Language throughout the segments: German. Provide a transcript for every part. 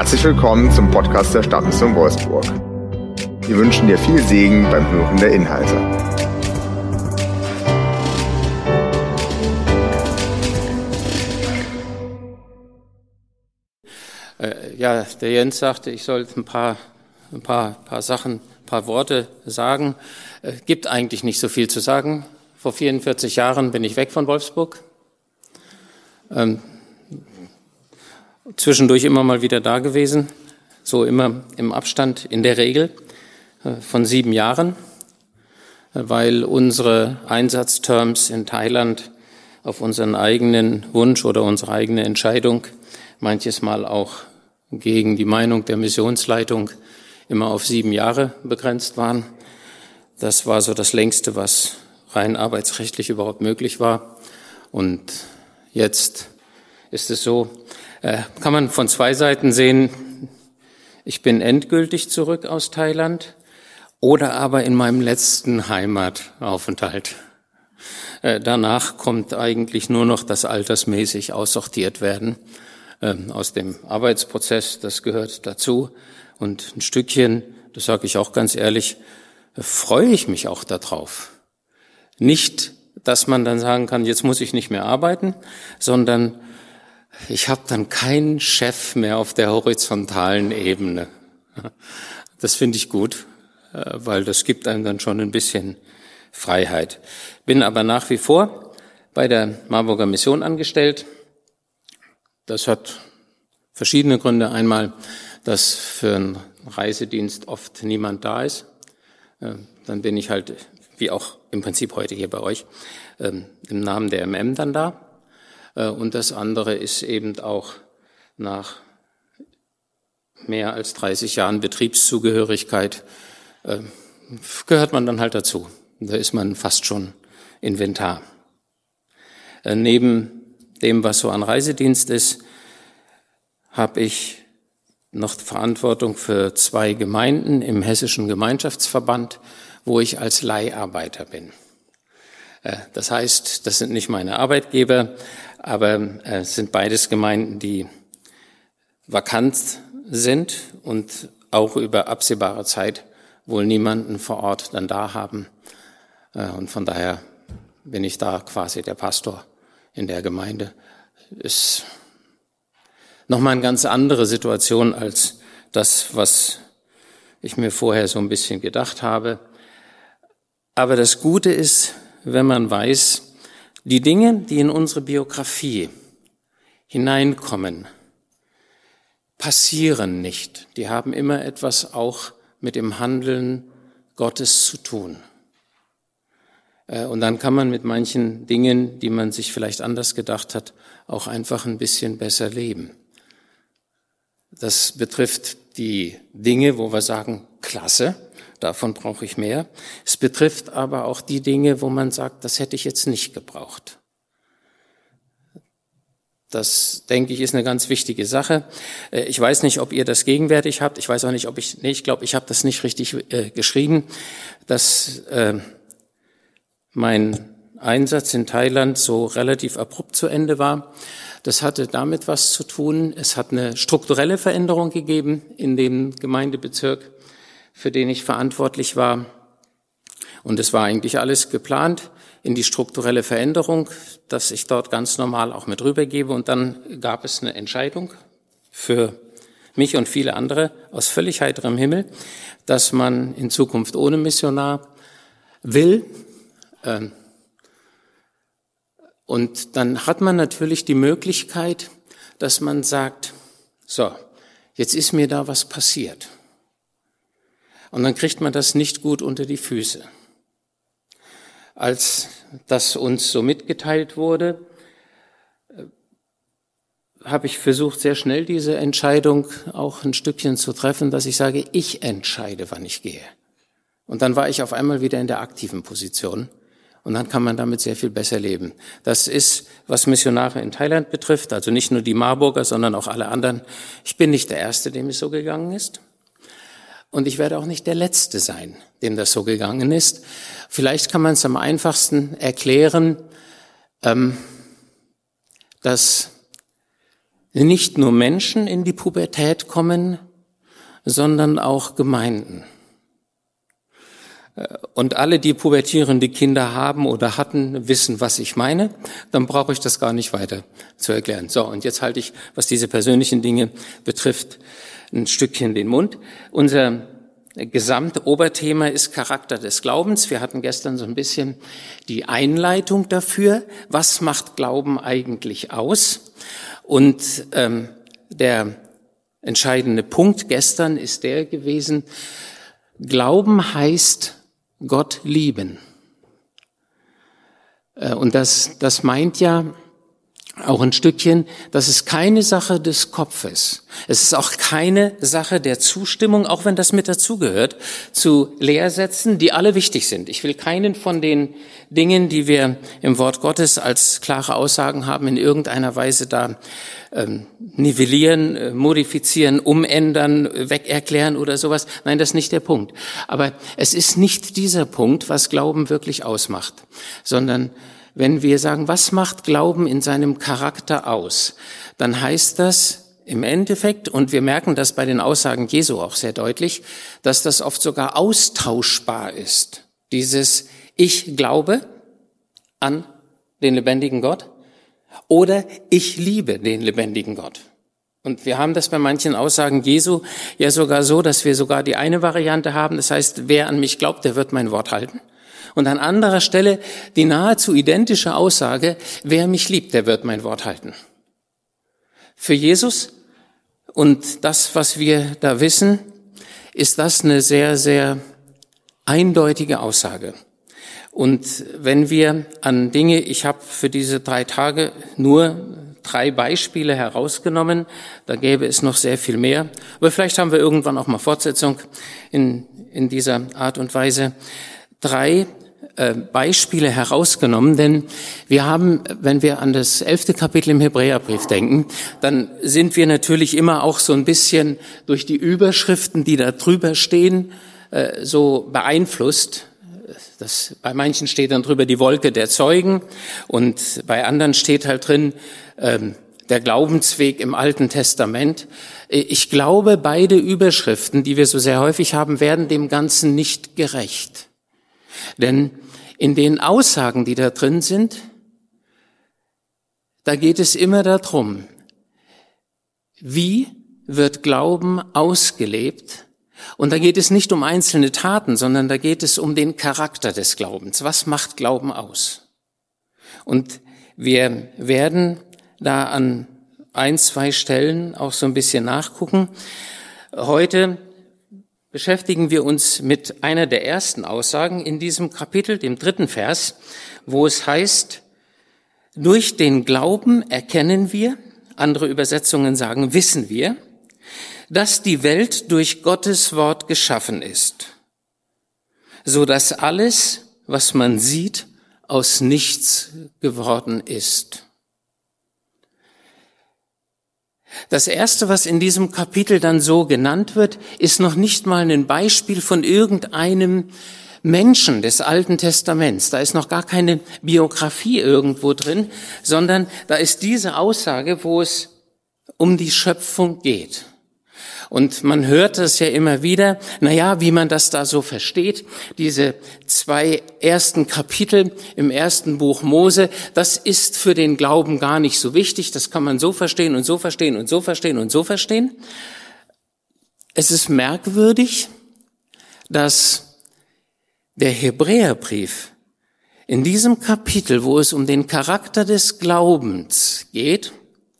Herzlich willkommen zum Podcast der Stadtmission Wolfsburg. Wir wünschen dir viel Segen beim Hören der Inhalte. Der Jens sagte, ich sollte ein paar Sachen, ein paar Worte sagen. Gibt eigentlich nicht so viel zu sagen. Vor 44 Jahren bin ich weg von Wolfsburg. Zwischendurch immer mal wieder da gewesen, so immer im Abstand in der Regel von 7 Jahren, weil unsere Einsatzterms in Thailand auf unseren eigenen Wunsch oder unsere eigene Entscheidung manches Mal auch gegen die Meinung der Missionsleitung immer auf 7 Jahre begrenzt waren. Das war so das Längste, was rein arbeitsrechtlich überhaupt möglich war. Und jetzt ist es so, kann man von 2 Seiten sehen, ich bin endgültig zurück aus Thailand oder aber in meinem letzten Heimataufenthalt. Danach kommt eigentlich nur noch das altersmäßig aussortiert werden aus dem Arbeitsprozess, das gehört dazu. Und ein Stückchen, das sage ich auch ganz ehrlich, freue ich mich auch darauf. Nicht, dass man dann sagen kann, jetzt muss ich nicht mehr arbeiten, sondern ich habe dann keinen Chef mehr auf der horizontalen Ebene. Das finde ich gut, weil das gibt einem dann schon ein bisschen Freiheit. Bin aber nach wie vor bei der Marburger Mission angestellt. Das hat verschiedene Gründe. Einmal, dass für einen Reisedienst oft niemand da ist. Dann bin ich halt, wie auch im Prinzip heute hier bei euch, im Namen der MM dann da. Und das andere ist eben auch nach mehr als 30 Jahren Betriebszugehörigkeit gehört man dann halt dazu. Da ist man fast schon Inventar. Neben dem, was so an Reisedienst ist, habe ich noch Verantwortung für 2 Gemeinden im Hessischen Gemeinschaftsverband, wo ich als Leiharbeiter bin. Das heißt, das sind nicht meine Arbeitgeber, aber es sind beides Gemeinden, die vakant sind und auch über absehbare Zeit wohl niemanden vor Ort dann da haben. Und von daher bin ich da quasi der Pastor in der Gemeinde. Ist nochmal eine ganz andere Situation als das, was ich mir vorher so ein bisschen gedacht habe. Aber das Gute ist, wenn man weiß, die Dinge, die in unsere Biografie hineinkommen, passieren nicht. Die haben immer etwas auch mit dem Handeln Gottes zu tun. Und dann kann man mit manchen Dingen, die man sich vielleicht anders gedacht hat, auch einfach ein bisschen besser leben. Das betrifft die Dinge, wo wir sagen, klasse, davon brauche ich mehr. Es betrifft aber auch die Dinge, wo man sagt, das hätte ich jetzt nicht gebraucht. Das, denke ich, ist eine ganz wichtige Sache. Ich weiß nicht, ob ihr das gegenwärtig habt. Ich weiß auch nicht, ich glaube, ich habe das nicht richtig geschrieben, dass mein Einsatz in Thailand so relativ abrupt zu Ende war. Das hatte damit was zu tun. Es hat eine strukturelle Veränderung gegeben in dem Gemeindebezirk, für den ich verantwortlich war. Und es war eigentlich alles geplant in die strukturelle Veränderung, dass ich dort ganz normal auch mit rübergebe. Und dann gab es eine Entscheidung für mich und viele andere aus völlig heiterem Himmel, dass man in Zukunft ohne Missionar will. Und dann hat man natürlich die Möglichkeit, dass man sagt, so, jetzt ist mir da was passiert. Und dann kriegt man das nicht gut unter die Füße. Als das uns so mitgeteilt wurde, habe ich versucht, sehr schnell diese Entscheidung auch ein Stückchen zu treffen, dass ich sage, ich entscheide, wann ich gehe. Und dann war ich auf einmal wieder in der aktiven Position. Und dann kann man damit sehr viel besser leben. Das ist, was Missionare in Thailand betrifft, also nicht nur die Marburger, sondern auch alle anderen. Ich bin nicht der Erste, dem es so gegangen ist. Und ich werde auch nicht der Letzte sein, dem das so gegangen ist. Vielleicht kann man es am einfachsten erklären, dass nicht nur Menschen in die Pubertät kommen, sondern auch Gemeinden. Und alle, die pubertierende Kinder haben oder hatten, wissen, was ich meine. Dann brauche ich das gar nicht weiter zu erklären. So, und jetzt halte ich, was diese persönlichen Dinge betrifft, ein Stückchen den Mund. Unser Gesamtoberthema ist Charakter des Glaubens. Wir hatten gestern so ein bisschen die Einleitung dafür. Was macht Glauben eigentlich aus? Und der entscheidende Punkt gestern ist der gewesen, Glauben heißt Gott lieben. Und das meint ja auch ein Stückchen, das ist keine Sache des Kopfes. Es ist auch keine Sache der Zustimmung, auch wenn das mit dazugehört, zu Lehrsätzen, die alle wichtig sind. Ich will keinen von den Dingen, die wir im Wort Gottes als klare Aussagen haben, in irgendeiner Weise da nivellieren, modifizieren, umändern, wegerklären oder sowas. Nein, das ist nicht der Punkt. Aber es ist nicht dieser Punkt, was Glauben wirklich ausmacht, sondern wenn wir sagen, was macht Glauben in seinem Charakter aus, dann heißt das im Endeffekt, und wir merken das bei den Aussagen Jesu auch sehr deutlich, dass das oft sogar austauschbar ist. Dieses Ich glaube an den lebendigen Gott oder ich liebe den lebendigen Gott. Und wir haben das bei manchen Aussagen Jesu ja sogar so, dass wir sogar die eine Variante haben, das heißt, wer an mich glaubt, der wird mein Wort halten. Und an anderer Stelle die nahezu identische Aussage, wer mich liebt, der wird mein Wort halten. Für Jesus und das, was wir da wissen, ist das eine sehr, sehr eindeutige Aussage. Und wenn wir an Dinge, ich habe für diese 3 Tage nur 3 Beispiele herausgenommen, da gäbe es noch sehr viel mehr, aber vielleicht haben wir irgendwann auch mal Fortsetzung in dieser Art und Weise. 3 Beispiele herausgenommen, denn wir haben, wenn wir an das 11. Kapitel im Hebräerbrief denken, dann sind wir natürlich immer auch so ein bisschen durch die Überschriften, die da drüber stehen, so beeinflusst. Bei manchen steht dann drüber die Wolke der Zeugen und bei anderen steht halt drin der Glaubensweg im Alten Testament. Ich glaube, beide Überschriften, die wir so sehr häufig haben, werden dem Ganzen nicht gerecht. Denn in den Aussagen, die da drin sind, da geht es immer darum, wie wird Glauben ausgelebt? Und da geht es nicht um einzelne Taten, sondern da geht es um den Charakter des Glaubens. Was macht Glauben aus? Und wir werden da an 1, 2 Stellen auch so ein bisschen nachgucken. Heute beschäftigen wir uns mit einer der ersten Aussagen in diesem Kapitel, dem 3. Vers, wo es heißt, durch den Glauben erkennen wir, andere Übersetzungen sagen, wissen wir, dass die Welt durch Gottes Wort geschaffen ist, so dass alles, was man sieht, aus nichts geworden ist. Das Erste, was in diesem Kapitel dann so genannt wird, ist noch nicht mal ein Beispiel von irgendeinem Menschen des Alten Testaments. Da ist noch gar keine Biografie irgendwo drin, sondern da ist diese Aussage, wo es um die Schöpfung geht. Und man hört das ja immer wieder, wie man das da so versteht, diese 2 ersten Kapitel im 1. Buch Mose, das ist für den Glauben gar nicht so wichtig, das kann man so verstehen und so verstehen und so verstehen und so verstehen. Es ist merkwürdig, dass der Hebräerbrief in diesem Kapitel, wo es um den Charakter des Glaubens geht,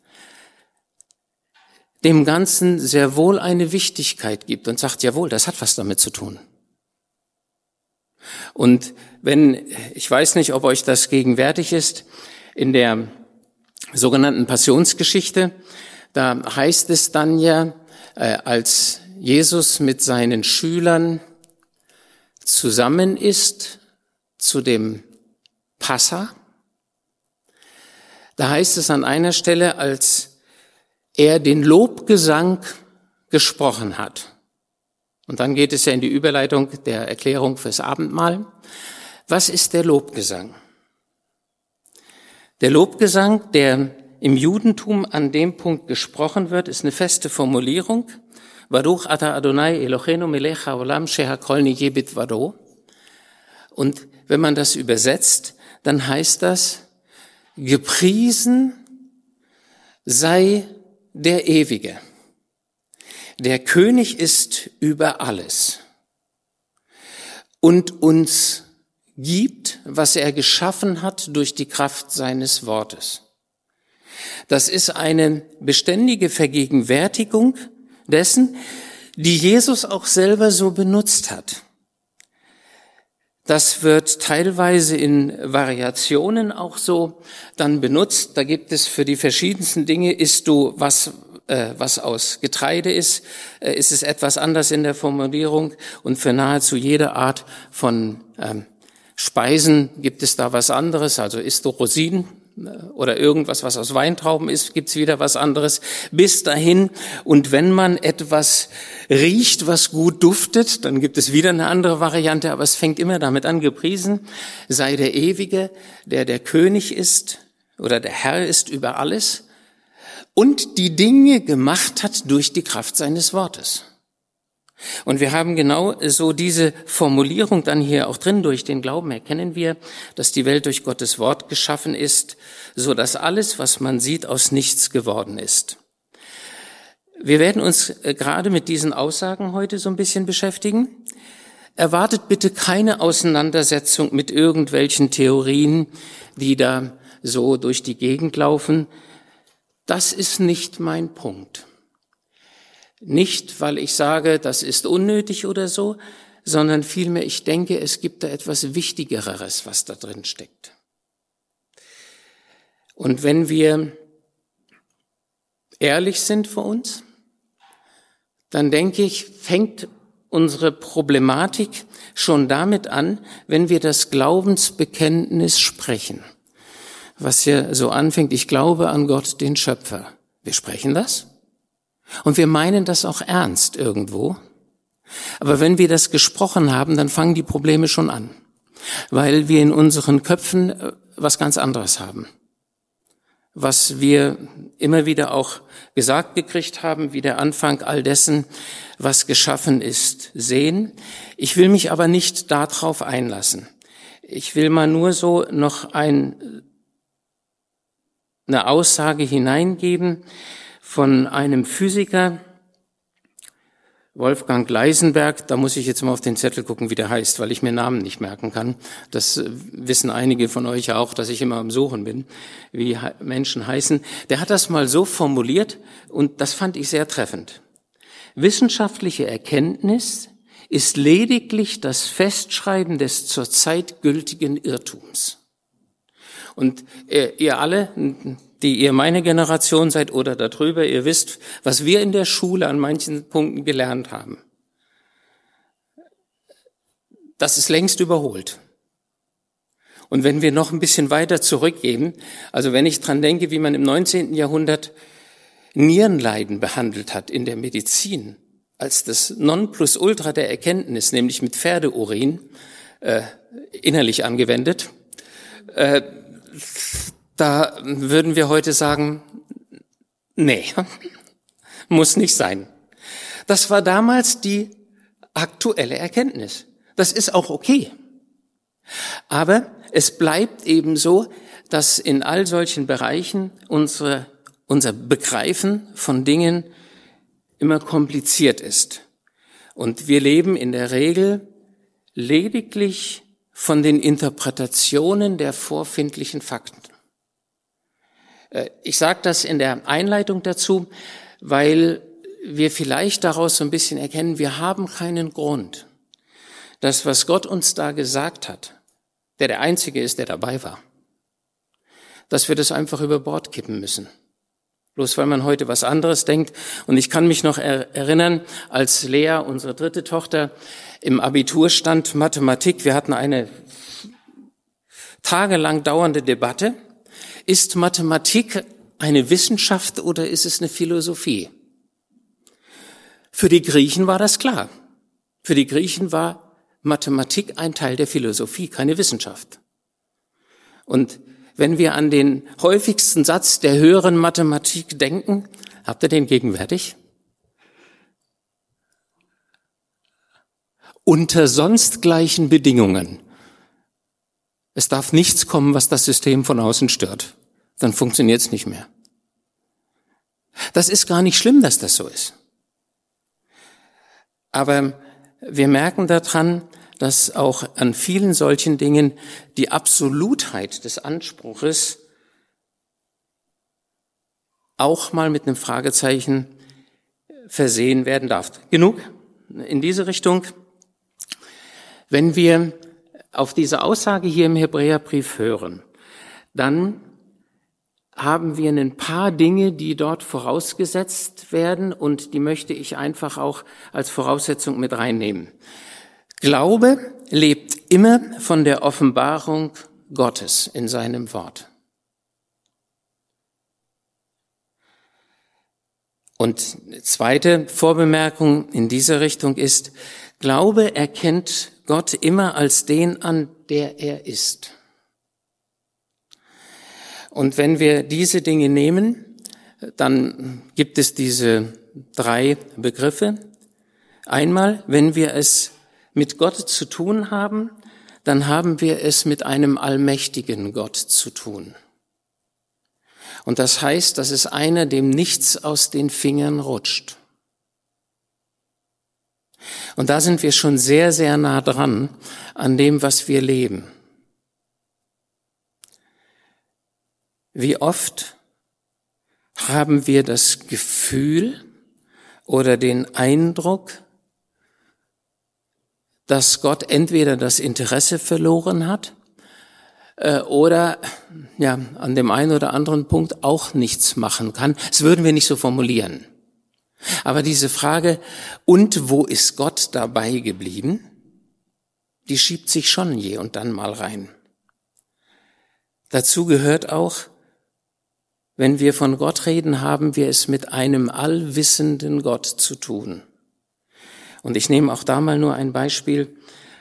dem Ganzen sehr wohl eine Wichtigkeit gibt und sagt, jawohl, das hat was damit zu tun. Und ich weiß nicht, ob euch das gegenwärtig ist, in der sogenannten Passionsgeschichte, da heißt es dann ja, als Jesus mit seinen Schülern zusammen ist zu dem Passa, da heißt es an einer Stelle, als er den Lobgesang gesprochen hat. Und dann geht es ja in die Überleitung der Erklärung fürs Abendmahl. Was ist der Lobgesang? Der Lobgesang, der im Judentum an dem Punkt gesprochen wird, ist eine feste Formulierung. Baruch ata Adonai Eloheinu melech haolam shehakol niyeh bidvaro. Und wenn man das übersetzt, dann heißt das, gepriesen sei der Ewige. Der König ist über alles und uns gibt, was er geschaffen hat durch die Kraft seines Wortes. Das ist eine beständige Vergegenwärtigung dessen, die Jesus auch selber so benutzt hat. Das wird teilweise in Variationen auch so dann benutzt. Da gibt es für die verschiedensten Dinge, isst du was aus Getreide ist es etwas anders in der Formulierung. Und für nahezu jede Art von Speisen gibt es da was anderes. Also isst du Rosinen oder irgendwas, was aus Weintrauben ist, gibt's wieder was anderes. Bis dahin, und wenn man etwas riecht, was gut duftet, dann gibt es wieder eine andere Variante, aber es fängt immer damit an, gepriesen sei der Ewige, der König ist oder der Herr ist über alles und die Dinge gemacht hat durch die Kraft seines Wortes. Und wir haben genau so diese Formulierung dann hier auch drin. Durch den Glauben erkennen wir, dass die Welt durch Gottes Wort geschaffen ist, so dass alles, was man sieht, aus nichts geworden ist. Wir werden uns gerade mit diesen Aussagen heute so ein bisschen beschäftigen. Erwartet bitte keine Auseinandersetzung mit irgendwelchen Theorien, die da so durch die Gegend laufen. Das ist nicht mein Punkt. Nicht, weil ich sage, das ist unnötig oder so, sondern vielmehr, ich denke, es gibt da etwas Wichtigeres, was da drin steckt. Und wenn wir ehrlich sind für uns, dann denke ich, fängt unsere Problematik schon damit an, wenn wir das Glaubensbekenntnis sprechen. Was ja so anfängt, ich glaube an Gott, den Schöpfer. Wir sprechen das. Und wir meinen das auch ernst irgendwo. Aber wenn wir das gesprochen haben, dann fangen die Probleme schon an. Weil wir in unseren Köpfen was ganz anderes haben. Was wir immer wieder auch gesagt gekriegt haben, wie der Anfang all dessen, was geschaffen ist, sehen. Ich will mich aber nicht darauf einlassen. Ich will mal nur so noch eine Aussage hineingeben, von einem Physiker, Wolfgang Gleisenberg, da muss ich jetzt mal auf den Zettel gucken, wie der heißt, weil ich mir Namen nicht merken kann. Das wissen einige von euch auch, dass ich immer am Suchen bin, wie Menschen heißen. Der hat das mal so formuliert und das fand ich sehr treffend. Wissenschaftliche Erkenntnis ist lediglich das Festschreiben des zurzeit gültigen Irrtums. Und ihr alle, die ihr meine Generation seid oder darüber, ihr wisst, was wir in der Schule an manchen Punkten gelernt haben. Das ist längst überholt. Und wenn wir noch ein bisschen weiter zurückgehen, also wenn ich dran denke, wie man im 19. Jahrhundert Nierenleiden behandelt hat in der Medizin, als das Nonplusultra der Erkenntnis, nämlich mit Pferdeurin, innerlich angewendet, da würden wir heute sagen, nee, muss nicht sein. Das war damals die aktuelle Erkenntnis. Das ist auch okay. Aber es bleibt eben so, dass in all solchen Bereichen unser Begreifen von Dingen immer kompliziert ist. Und wir leben in der Regel lediglich von den Interpretationen der vorfindlichen Fakten. Ich sage das in der Einleitung dazu, weil wir vielleicht daraus so ein bisschen erkennen, wir haben keinen Grund, das, was Gott uns da gesagt hat, der Einzige ist, der dabei war, dass wir das einfach über Bord kippen müssen. Bloß weil man heute was anderes denkt. Und ich kann mich noch erinnern, als Lea, unsere dritte Tochter, im Abitur stand Mathematik. Wir hatten eine tagelang dauernde Debatte. Ist Mathematik eine Wissenschaft oder ist es eine Philosophie? Für die Griechen war das klar. Für die Griechen war Mathematik ein Teil der Philosophie, keine Wissenschaft. Und wenn wir an den häufigsten Satz der höheren Mathematik denken, habt ihr den gegenwärtig? Unter sonst gleichen Bedingungen. Es darf nichts kommen, was das System von außen stört. Dann funktioniert es nicht mehr. Das ist gar nicht schlimm, dass das so ist. Aber wir merken daran, dass auch an vielen solchen Dingen die Absolutheit des Anspruches auch mal mit einem Fragezeichen versehen werden darf. Genug in diese Richtung. Wenn wir auf diese Aussage hier im Hebräerbrief hören, dann haben wir ein paar Dinge, die dort vorausgesetzt werden, und die möchte ich einfach auch als Voraussetzung mit reinnehmen. Glaube lebt immer von der Offenbarung Gottes in seinem Wort. Und zweite Vorbemerkung in dieser Richtung ist, Glaube erkennt Gott immer als den an, der er ist. Und wenn wir diese Dinge nehmen, dann gibt es diese 3 Begriffe. Einmal, wenn wir es mit Gott zu tun haben, dann haben wir es mit einem allmächtigen Gott zu tun. Und das heißt, das ist einer, dem nichts aus den Fingern rutscht. Und da sind wir schon sehr, sehr nah dran an dem, was wir leben. Wie oft haben wir das Gefühl oder den Eindruck, dass Gott entweder das Interesse verloren hat oder ja an dem einen oder anderen Punkt auch nichts machen kann. Das würden wir nicht so formulieren. Aber diese Frage, und wo ist Gott dabei geblieben, die schiebt sich schon je und dann mal rein. Dazu gehört auch, wenn wir von Gott reden, haben wir es mit einem allwissenden Gott zu tun. Und ich nehme auch da mal nur ein Beispiel.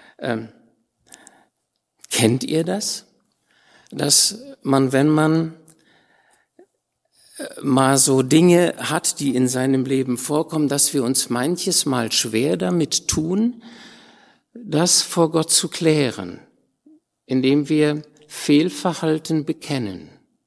Kennt ihr das? Dass man, wenn man mal so Dinge hat, die in seinem Leben vorkommen, dass wir uns manches Mal schwer damit tun, das vor Gott zu klären, indem wir Fehlverhalten bekennen.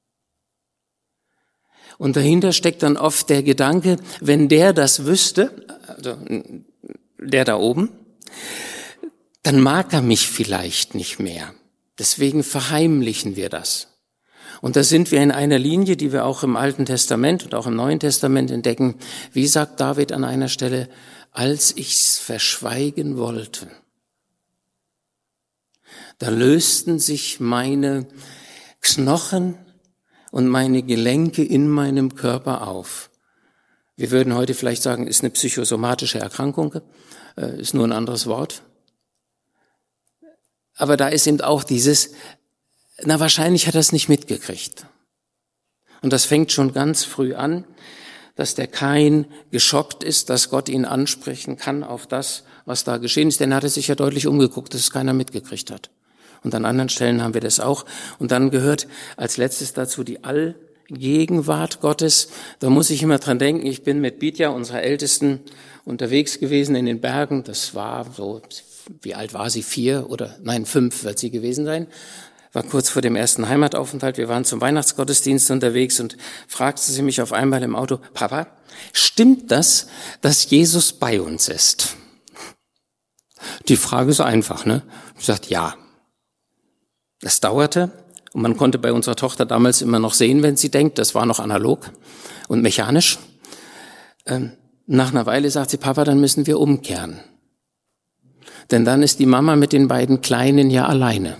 Und dahinter steckt dann oft der Gedanke, wenn der das wüsste, also der da oben, dann mag er mich vielleicht nicht mehr. Deswegen verheimlichen wir das. Und da sind wir in einer Linie, die wir auch im Alten Testament und auch im Neuen Testament entdecken. Wie sagt David an einer Stelle, als ich's verschweigen wollte, da lösten sich meine Knochen und meine Gelenke in meinem Körper auf. Wir würden heute vielleicht sagen, ist eine psychosomatische Erkrankung, ist nur ein anderes Wort. Aber da ist eben auch dieses, na wahrscheinlich hat er es nicht mitgekriegt. Und das fängt schon ganz früh an, dass der Kain geschockt ist, dass Gott ihn ansprechen kann auf das, was da geschehen ist. Denn er hat sich ja deutlich umgeguckt, dass es keiner mitgekriegt hat. Und an anderen Stellen haben wir das auch. Und dann gehört als letztes dazu die Allgegenwart Gottes. Da muss ich immer dran denken, ich bin mit Bitja, unserer Ältesten, unterwegs gewesen in den Bergen. Das war so, wie alt war sie? 5 wird sie gewesen sein. War kurz vor dem ersten Heimataufenthalt. Wir waren zum Weihnachtsgottesdienst unterwegs und fragte sie mich auf einmal im Auto, Papa, stimmt das, dass Jesus bei uns ist? Die Frage ist einfach, ne? Ich sagte, ja. Das dauerte und man konnte bei unserer Tochter damals immer noch sehen, wenn sie denkt, das war noch analog und mechanisch. Nach einer Weile sagt sie, Papa, dann müssen wir umkehren. Denn dann ist die Mama mit den beiden Kleinen ja alleine.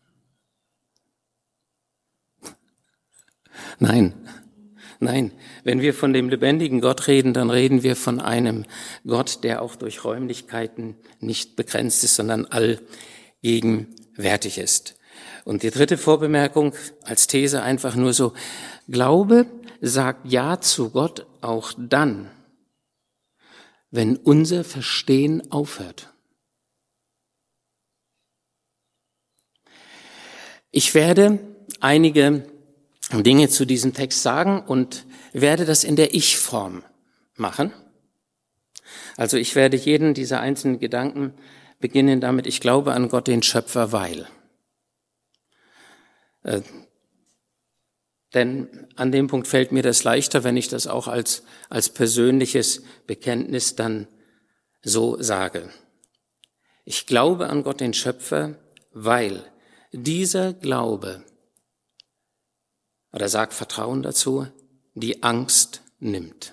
Nein, wenn wir von dem lebendigen Gott reden, dann reden wir von einem Gott, der auch durch Räumlichkeiten nicht begrenzt ist, sondern allgegenwärtig ist. Und die dritte Vorbemerkung als These einfach nur so, Glaube sagt Ja zu Gott auch dann, wenn unser Verstehen aufhört. Ich werde einige Dinge zu diesem Text sagen und werde das in der Ich-Form machen. Also ich werde jeden dieser einzelnen Gedanken beginnen damit, ich glaube an Gott, den Schöpfer, weil. Denn an dem Punkt fällt mir das leichter, wenn ich das auch als persönliches Bekenntnis dann so sage. Ich glaube an Gott, den Schöpfer, weil dieser Glaube, oder sagt Vertrauen dazu, die Angst nimmt.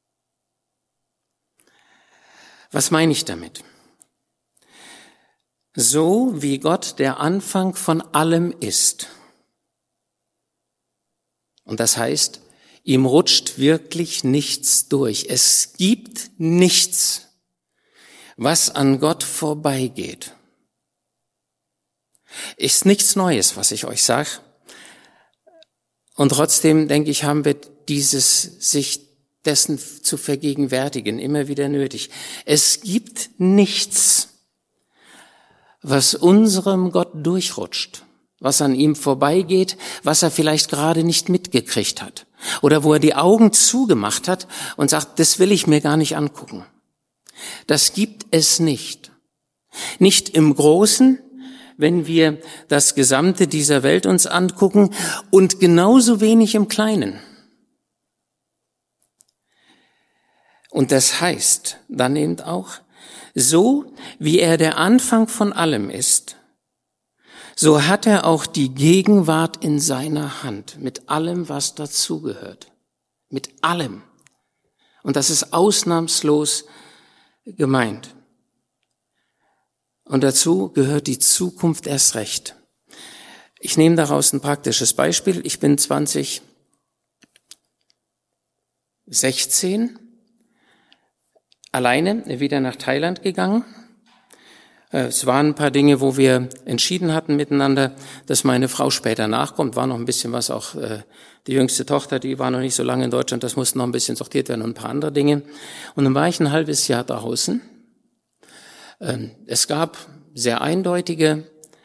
Was meine ich damit? So wie Gott der Anfang von allem ist, und das heißt, ihm rutscht wirklich nichts durch. Es gibt nichts, was an Gott vorbeigeht. Ist nichts Neues, was ich euch sage. Und trotzdem, denke ich, haben wir sich dessen zu vergegenwärtigen immer wieder nötig. Es gibt nichts, was unserem Gott durchrutscht, was an ihm vorbeigeht, was er vielleicht gerade nicht mitgekriegt hat. Oder wo er die Augen zugemacht hat und sagt, das will ich mir gar nicht angucken. Das gibt es nicht. Nicht im Großen, wenn wir das Gesamte dieser Welt uns angucken, und genauso wenig im Kleinen. Und das heißt dann eben auch, so wie er der Anfang von allem ist, so hat er auch die Gegenwart in seiner Hand, mit allem, was dazugehört. Mit allem. Und das ist ausnahmslos gemeint. Und dazu gehört die Zukunft erst recht. Ich nehme daraus ein praktisches Beispiel. Ich bin 2016 alleine wieder nach Thailand gegangen. Es waren ein paar Dinge, wo wir entschieden hatten miteinander, dass meine Frau später nachkommt. War noch ein bisschen was, auch die jüngste Tochter, die war noch nicht so lange in Deutschland, das musste noch ein bisschen sortiert werden und ein paar andere Dinge. Und dann war ich ein halbes Jahr draußen. Es gab sehr eindeutige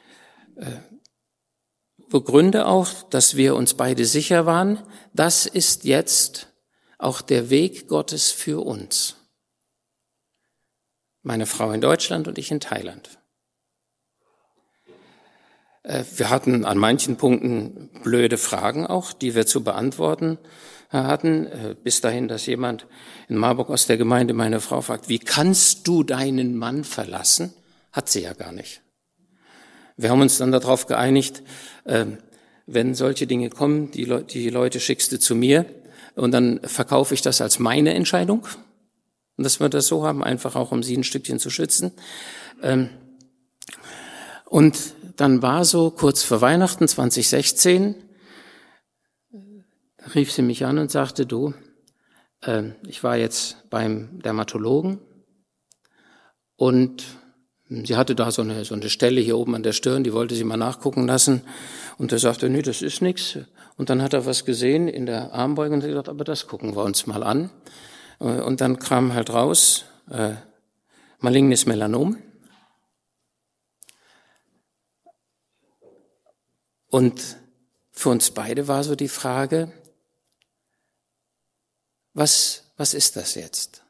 Gründe auch, dass wir uns beide sicher waren, das ist jetzt auch der Weg Gottes für uns. Meine Frau in Deutschland und ich in Thailand. Wir hatten an manchen Punkten blöde Fragen auch, die wir zu beantworten hatten. Bis dahin, dass jemand in Marburg aus der Gemeinde meine Frau fragt, wie kannst du deinen Mann verlassen? Hat sie ja gar nicht. Wir haben uns dann darauf geeinigt, wenn solche Dinge kommen, die Leute schickst du zu mir und dann verkaufe ich das als meine Entscheidung. Und dass wir das so haben, einfach auch, um sie ein Stückchen zu schützen. Und dann war so kurz vor Weihnachten 2016, rief sie mich an und sagte, du, ich war jetzt beim Dermatologen und sie hatte da so eine Stelle hier oben an der Stirn, die wollte sie mal nachgucken lassen. Und er sagte, nee, das ist nichts. Und dann hat er was gesehen in der Armbeuge und hat gesagt, aber das gucken wir uns mal an. Und dann kam halt raus, malignes Melanom. Und für uns beide war so die Frage, was ist das jetzt?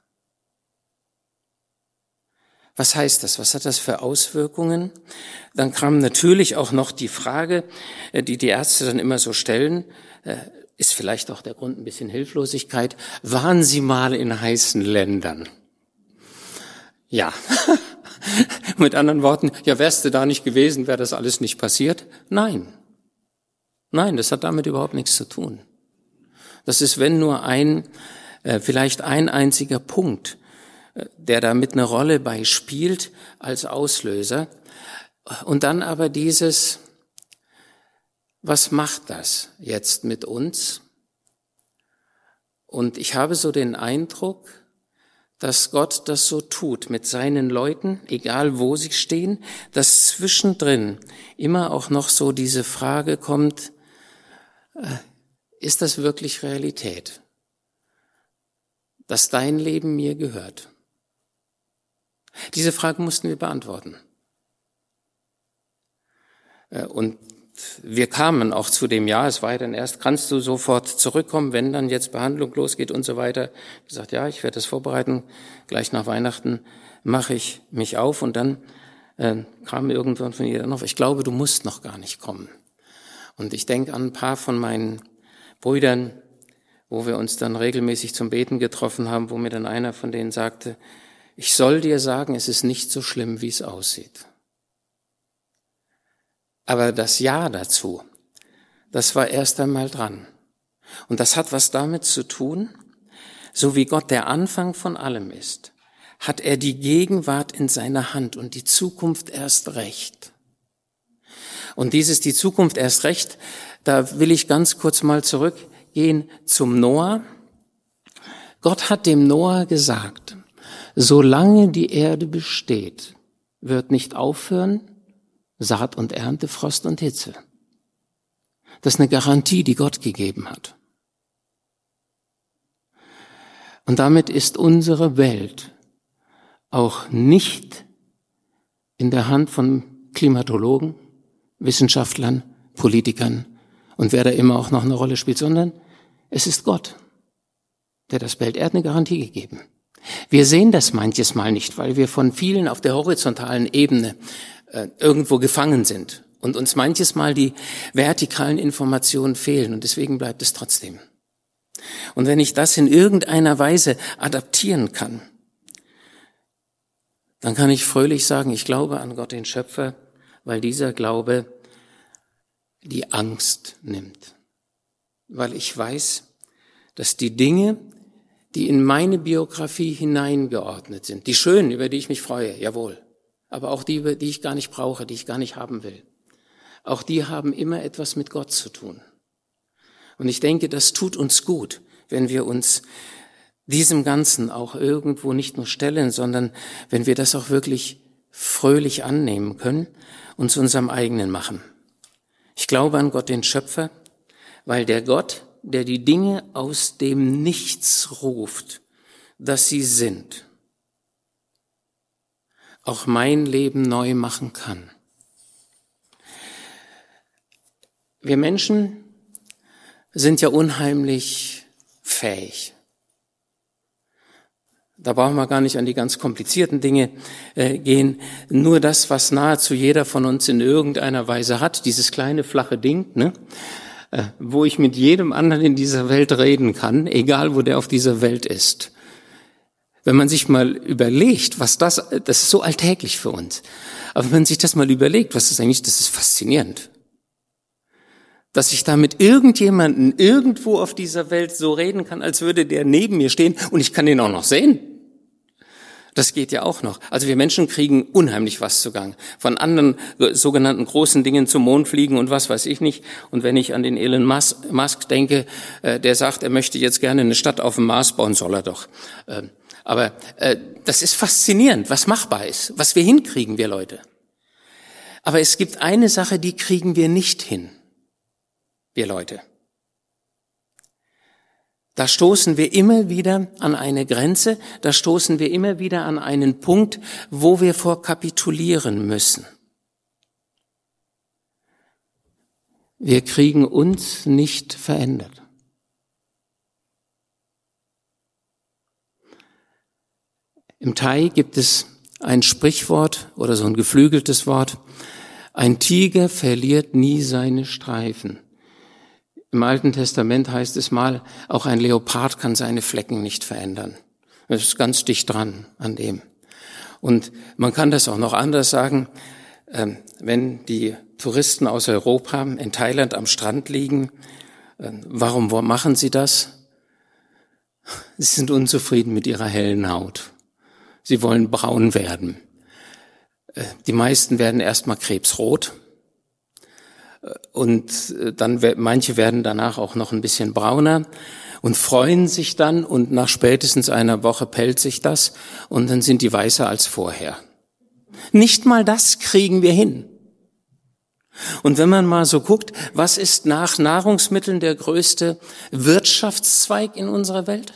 Was heißt das? Was hat das für Auswirkungen? Dann kam natürlich auch noch die Frage, die Ärzte dann immer so stellen, ist vielleicht auch der Grund ein bisschen Hilflosigkeit. Waren Sie mal in heißen Ländern? Ja. Mit anderen Worten, ja, wärst du da nicht gewesen, wäre das alles nicht passiert? Nein. Nein, das hat damit überhaupt nichts zu tun. Das ist, wenn nur vielleicht ein einziger Punkt, der da mit eine Rolle bei spielt als Auslöser. Und dann aber dieses, was macht das jetzt mit uns? Und ich habe so den Eindruck, dass Gott das so tut mit seinen Leuten, egal wo sie stehen, dass zwischendrin immer auch noch so diese Frage kommt, ist das wirklich Realität? Dass dein Leben mir gehört? Diese Frage mussten wir beantworten. Und wir kamen auch zu dem Jahr, es war ja dann erst, kannst du sofort zurückkommen, wenn dann jetzt Behandlung losgeht und so weiter. Ich gesagt, ja, ich werde das vorbereiten, gleich nach Weihnachten mache ich mich auf und dann kam irgendwann von ihr dann auf, ich glaube, du musst noch gar nicht kommen. Und ich denke an ein paar von meinen Brüdern, wo wir uns dann regelmäßig zum Beten getroffen haben, wo mir dann einer von denen sagte, ich soll dir sagen, es ist nicht so schlimm, wie es aussieht. Aber das Ja dazu, das war erst einmal dran. Und das hat was damit zu tun, so wie Gott der Anfang von allem ist, hat er die Gegenwart in seiner Hand und die Zukunft erst recht. Und die Zukunft erst recht, da will ich ganz kurz mal zurückgehen zum Noah. Gott hat dem Noah gesagt, solange die Erde besteht, wird nicht aufhören Saat und Ernte, Frost und Hitze. Das ist eine Garantie, die Gott gegeben hat. Und damit ist unsere Welt auch nicht in der Hand von Klimatologen, Wissenschaftlern, Politikern und wer da immer auch noch eine Rolle spielt, sondern es ist Gott, der das Welt. Er hat eine Garantie gegeben. Wir sehen das manches Mal nicht, weil wir von vielen auf der horizontalen Ebene irgendwo gefangen sind und uns manches Mal die vertikalen Informationen fehlen und deswegen bleibt es trotzdem. Und wenn ich das in irgendeiner Weise adaptieren kann, dann kann ich fröhlich sagen, ich glaube an Gott, den Schöpfer, weil dieser Glaube die Angst nimmt. Weil ich weiß, dass die Dinge, die in meine Biografie hineingeordnet sind, die schönen, über die ich mich freue, jawohl, aber auch die, die ich gar nicht brauche, die ich gar nicht haben will, auch die haben immer etwas mit Gott zu tun. Und ich denke, das tut uns gut, wenn wir uns diesem Ganzen auch irgendwo nicht nur stellen, sondern wenn wir das auch wirklich fröhlich annehmen können und zu unserem eigenen machen. Ich glaube an Gott, den Schöpfer, weil der Gott, der die Dinge aus dem Nichts ruft, dass sie sind, auch mein Leben neu machen kann. Wir Menschen sind ja unheimlich fähig. Da brauchen wir gar nicht an die ganz komplizierten Dinge gehen. Nur das, was nahezu jeder von uns in irgendeiner Weise hat, dieses kleine flache Ding, ne? Wo ich mit jedem anderen in dieser Welt reden kann, egal wo der auf dieser Welt ist. Wenn man sich mal überlegt, das ist so alltäglich für uns, aber wenn man sich das mal überlegt, das ist faszinierend. Dass ich da mit irgendjemanden irgendwo auf dieser Welt so reden kann, als würde der neben mir stehen und ich kann den auch noch sehen. Das geht ja auch noch. Also wir Menschen kriegen unheimlich was zugang. Von anderen sogenannten großen Dingen zum Mond fliegen und was weiß ich nicht. Und wenn ich an den Elon Musk denke, der sagt, er möchte jetzt gerne eine Stadt auf dem Mars bauen, soll er doch. Aber das ist faszinierend, was machbar ist, was wir hinkriegen, wir Leute. Aber es gibt eine Sache, die kriegen wir nicht hin, wir Leute. Da stoßen wir immer wieder an eine Grenze, da stoßen wir immer wieder an einen Punkt, wo wir vorkapitulieren müssen. Wir kriegen uns nicht verändert. Im Thai gibt es ein Sprichwort oder so ein geflügeltes Wort: Ein Tiger verliert nie seine Streifen. Im Alten Testament heißt es mal, auch ein Leopard kann seine Flecken nicht verändern. Das ist ganz dicht dran an dem. Und man kann das auch noch anders sagen, wenn die Touristen aus Europa in Thailand am Strand liegen, warum machen sie das? Sie sind unzufrieden mit ihrer hellen Haut. Sie wollen braun werden. Die meisten werden erstmal krebsrot. Und dann manche werden danach auch noch ein bisschen brauner und freuen sich dann und nach spätestens einer Woche pellt sich das und dann sind die weißer als vorher. Nicht mal das kriegen wir hin. Und wenn man mal so guckt, was ist nach Nahrungsmitteln der größte Wirtschaftszweig in unserer Welt?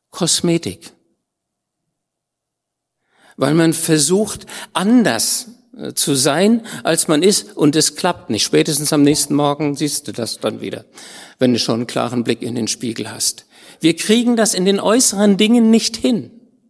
Kosmetik. Weil man versucht, anders zu sein, als man ist, und es klappt nicht. Spätestens am nächsten Morgen siehst du das dann wieder, wenn du schon einen klaren Blick in den Spiegel hast. Wir kriegen das in den äußeren Dingen nicht hin.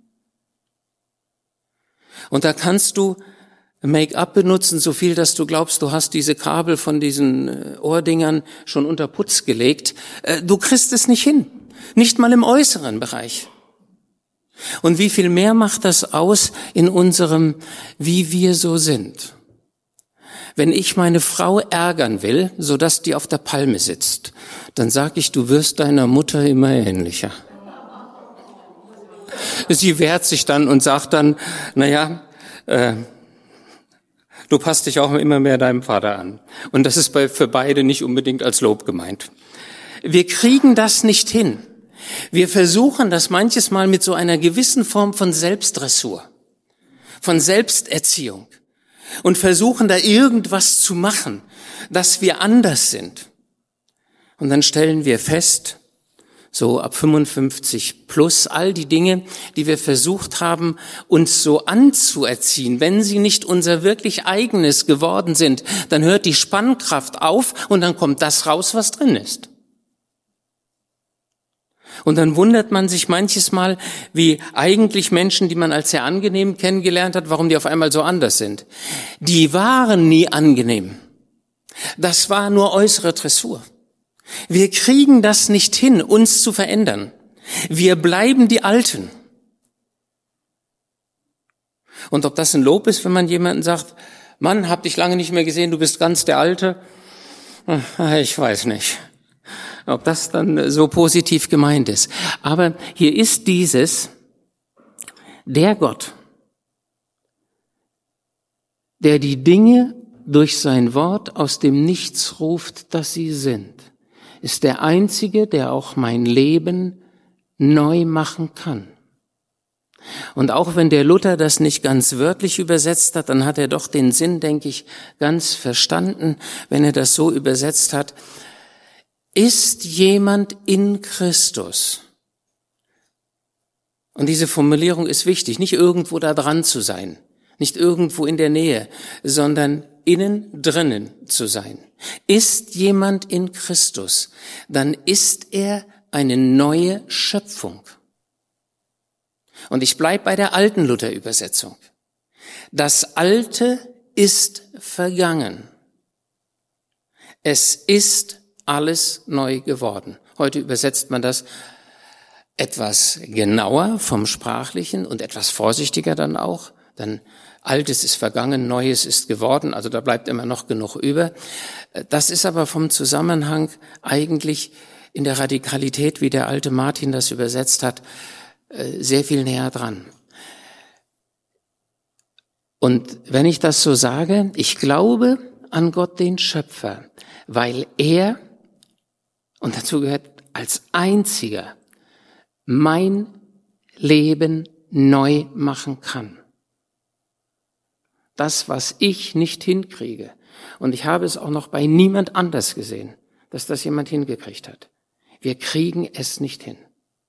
Und da kannst du Make-up benutzen, so viel, dass du glaubst, du hast diese Kabel von diesen Ohrdingern schon unter Putz gelegt. Du kriegst es nicht hin. Nicht mal im äußeren Bereich. Und wie viel mehr macht das aus in unserem, wie wir so sind? Wenn ich meine Frau ärgern will, sodass die auf der Palme sitzt, dann sage ich, du wirst deiner Mutter immer ähnlicher. Sie wehrt sich dann und sagt dann, du passt dich auch immer mehr deinem Vater an. Und das ist für beide nicht unbedingt als Lob gemeint. Wir kriegen das nicht hin. Wir versuchen das manches Mal mit so einer gewissen Form von Selbstdressur, von Selbsterziehung und versuchen da irgendwas zu machen, dass wir anders sind. Und dann stellen wir fest, so ab 55 plus, all die Dinge, die wir versucht haben, uns so anzuerziehen, wenn sie nicht unser wirklich eigenes geworden sind, dann hört die Spannkraft auf und dann kommt das raus, was drin ist. Und dann wundert man sich manches Mal, wie eigentlich Menschen, die man als sehr angenehm kennengelernt hat, warum die auf einmal so anders sind. Die waren nie angenehm. Das war nur äußere Dressur. Wir kriegen das nicht hin, uns zu verändern. Wir bleiben die Alten. Und ob das ein Lob ist, wenn man jemanden sagt, Mann, hab dich lange nicht mehr gesehen, du bist ganz der Alte, ich weiß nicht, ob das dann so positiv gemeint ist. Aber hier ist der Gott, der die Dinge durch sein Wort aus dem Nichts ruft, dass sie sind, ist der Einzige, der auch mein Leben neu machen kann. Und auch wenn der Luther das nicht ganz wörtlich übersetzt hat, dann hat er doch den Sinn, denke ich, ganz verstanden, wenn er das so übersetzt hat. Ist jemand in Christus? Und diese Formulierung ist wichtig, nicht irgendwo da dran zu sein, nicht irgendwo in der Nähe, sondern innen drinnen zu sein. Ist jemand in Christus, dann ist er eine neue Schöpfung. Und ich bleibe bei der alten Luther-Übersetzung. Das Alte ist vergangen. Es ist alles neu geworden. Heute übersetzt man das etwas genauer vom Sprachlichen und etwas vorsichtiger dann auch. Dann Altes ist vergangen, Neues ist geworden, also da bleibt immer noch genug über. Das ist aber vom Zusammenhang eigentlich in der Radikalität, wie der alte Martin das übersetzt hat, sehr viel näher dran. Und wenn ich das so sage, ich glaube an Gott, den Schöpfer, weil er, und dazu gehört als einziger, mein Leben neu machen kann. Das, was ich nicht hinkriege. Und ich habe es auch noch bei niemand anders gesehen, dass das jemand hingekriegt hat. Wir kriegen es nicht hin.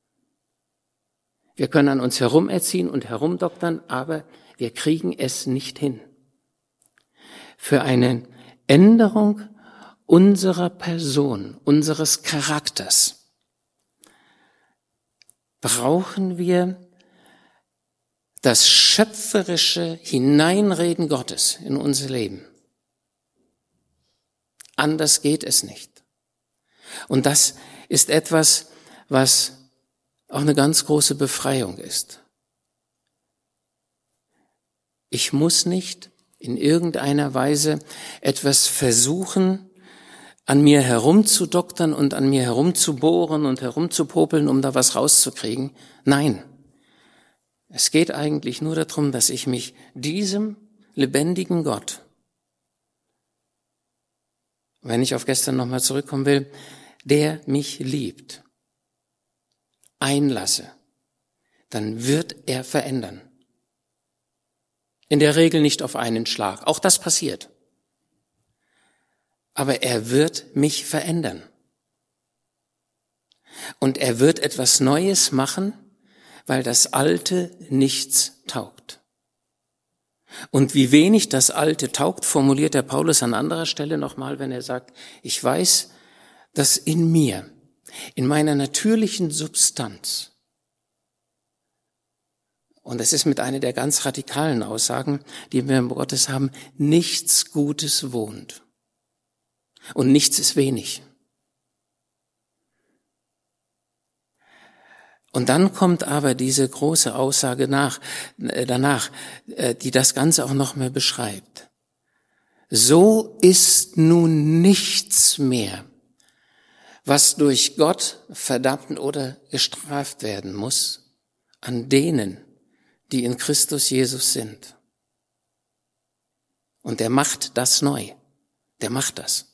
Wir können an uns herumerziehen und herumdoktern, aber wir kriegen es nicht hin. Für eine Änderung unserer Person, unseres Charakters, brauchen wir das schöpferische Hineinreden Gottes in unser Leben. Anders geht es nicht. Und das ist etwas, was auch eine ganz große Befreiung ist. Ich muss nicht in irgendeiner Weise etwas versuchen, an mir herumzudoktern und an mir herumzubohren und herumzupopeln, um da was rauszukriegen. Nein. Es geht eigentlich nur darum, dass ich mich diesem lebendigen Gott, wenn ich auf gestern nochmal zurückkommen will, der mich liebt, einlasse, dann wird er verändern. In der Regel nicht auf einen Schlag. Auch das passiert. Aber er wird mich verändern. Und er wird etwas Neues machen, weil das Alte nichts taugt. Und wie wenig das Alte taugt, formuliert der Paulus an anderer Stelle nochmal, wenn er sagt, ich weiß, dass in mir, in meiner natürlichen Substanz, und das ist mit einer der ganz radikalen Aussagen, die wir im Gottes haben, nichts Gutes wohnt. Und nichts ist wenig. Und dann kommt aber diese große Aussage danach, die das Ganze auch noch mehr beschreibt. So ist nun nichts mehr, was durch Gott verdammt oder gestraft werden muss, an denen, die in Christus Jesus sind. Und der macht das neu. Der macht das.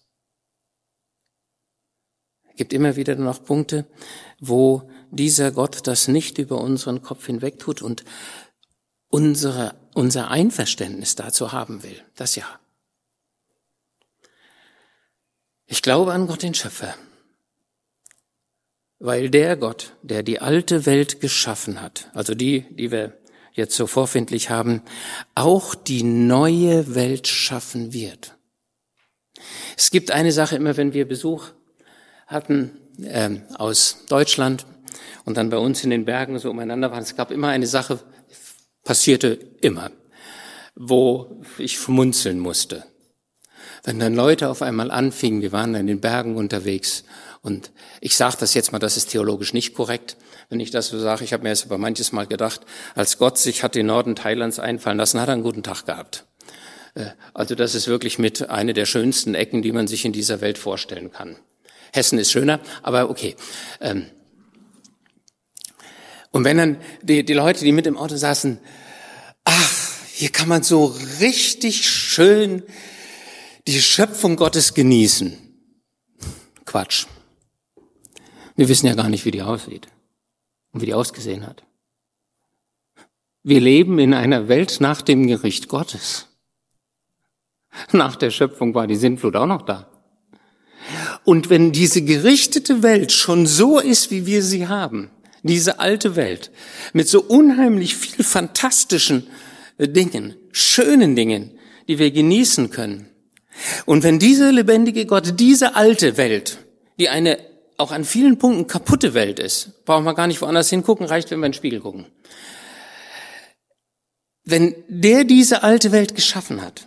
Es gibt immer wieder noch Punkte, wo dieser Gott das nicht über unseren Kopf hinweg tut und unser Einverständnis dazu haben will. Das ja. Ich glaube an Gott, den Schöpfer, weil der Gott, der die alte Welt geschaffen hat, also die wir jetzt so vorfindlich haben, auch die neue Welt schaffen wird. Es gibt eine Sache immer, wenn wir Besuch hatten aus Deutschland und dann bei uns in den Bergen so umeinander waren, es gab immer eine Sache, passierte immer, wo ich schmunzeln musste. Wenn dann Leute auf einmal anfingen, wir waren in den Bergen unterwegs und ich sage das jetzt mal, das ist theologisch nicht korrekt, wenn ich das so sage. Ich habe mir jetzt aber manches Mal gedacht, als Gott sich hat den Norden Thailands einfallen lassen, hat er einen guten Tag gehabt. Also das ist wirklich mit einer der schönsten Ecken, die man sich in dieser Welt vorstellen kann. Hessen ist schöner, aber okay. Und wenn dann die Leute, die mit im Auto saßen, ach, hier kann man so richtig schön die Schöpfung Gottes genießen. Quatsch. Wir wissen ja gar nicht, wie die aussieht und wie die ausgesehen hat. Wir leben in einer Welt nach dem Gericht Gottes. Nach der Schöpfung war die Sintflut auch noch da. Und wenn diese gerichtete Welt schon so ist, wie wir sie haben, diese alte Welt, mit so unheimlich viel fantastischen Dingen, schönen Dingen, die wir genießen können, und wenn dieser lebendige Gott diese alte Welt, die eine auch an vielen Punkten kaputte Welt ist, brauchen wir gar nicht woanders hingucken, reicht, wenn wir in den Spiegel gucken. Wenn der diese alte Welt geschaffen hat,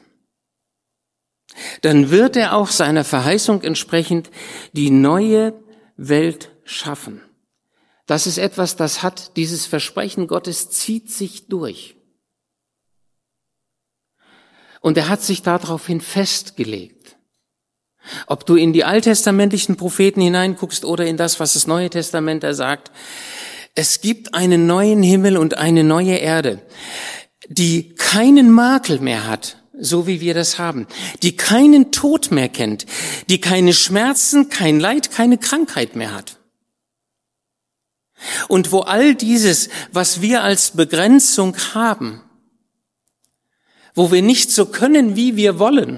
dann wird er auch seiner Verheißung entsprechend die neue Welt schaffen. Das ist etwas, das hat dieses Versprechen Gottes, zieht sich durch. Und er hat sich daraufhin festgelegt. Ob du in die alttestamentlichen Propheten hineinguckst oder in das, was das Neue Testament da sagt, es gibt einen neuen Himmel und eine neue Erde, die keinen Makel mehr hat, so wie wir das haben, die keinen Tod mehr kennt, die keine Schmerzen, kein Leid, keine Krankheit mehr hat. Und wo all dieses, was wir als Begrenzung haben, wo wir nicht so können, wie wir wollen,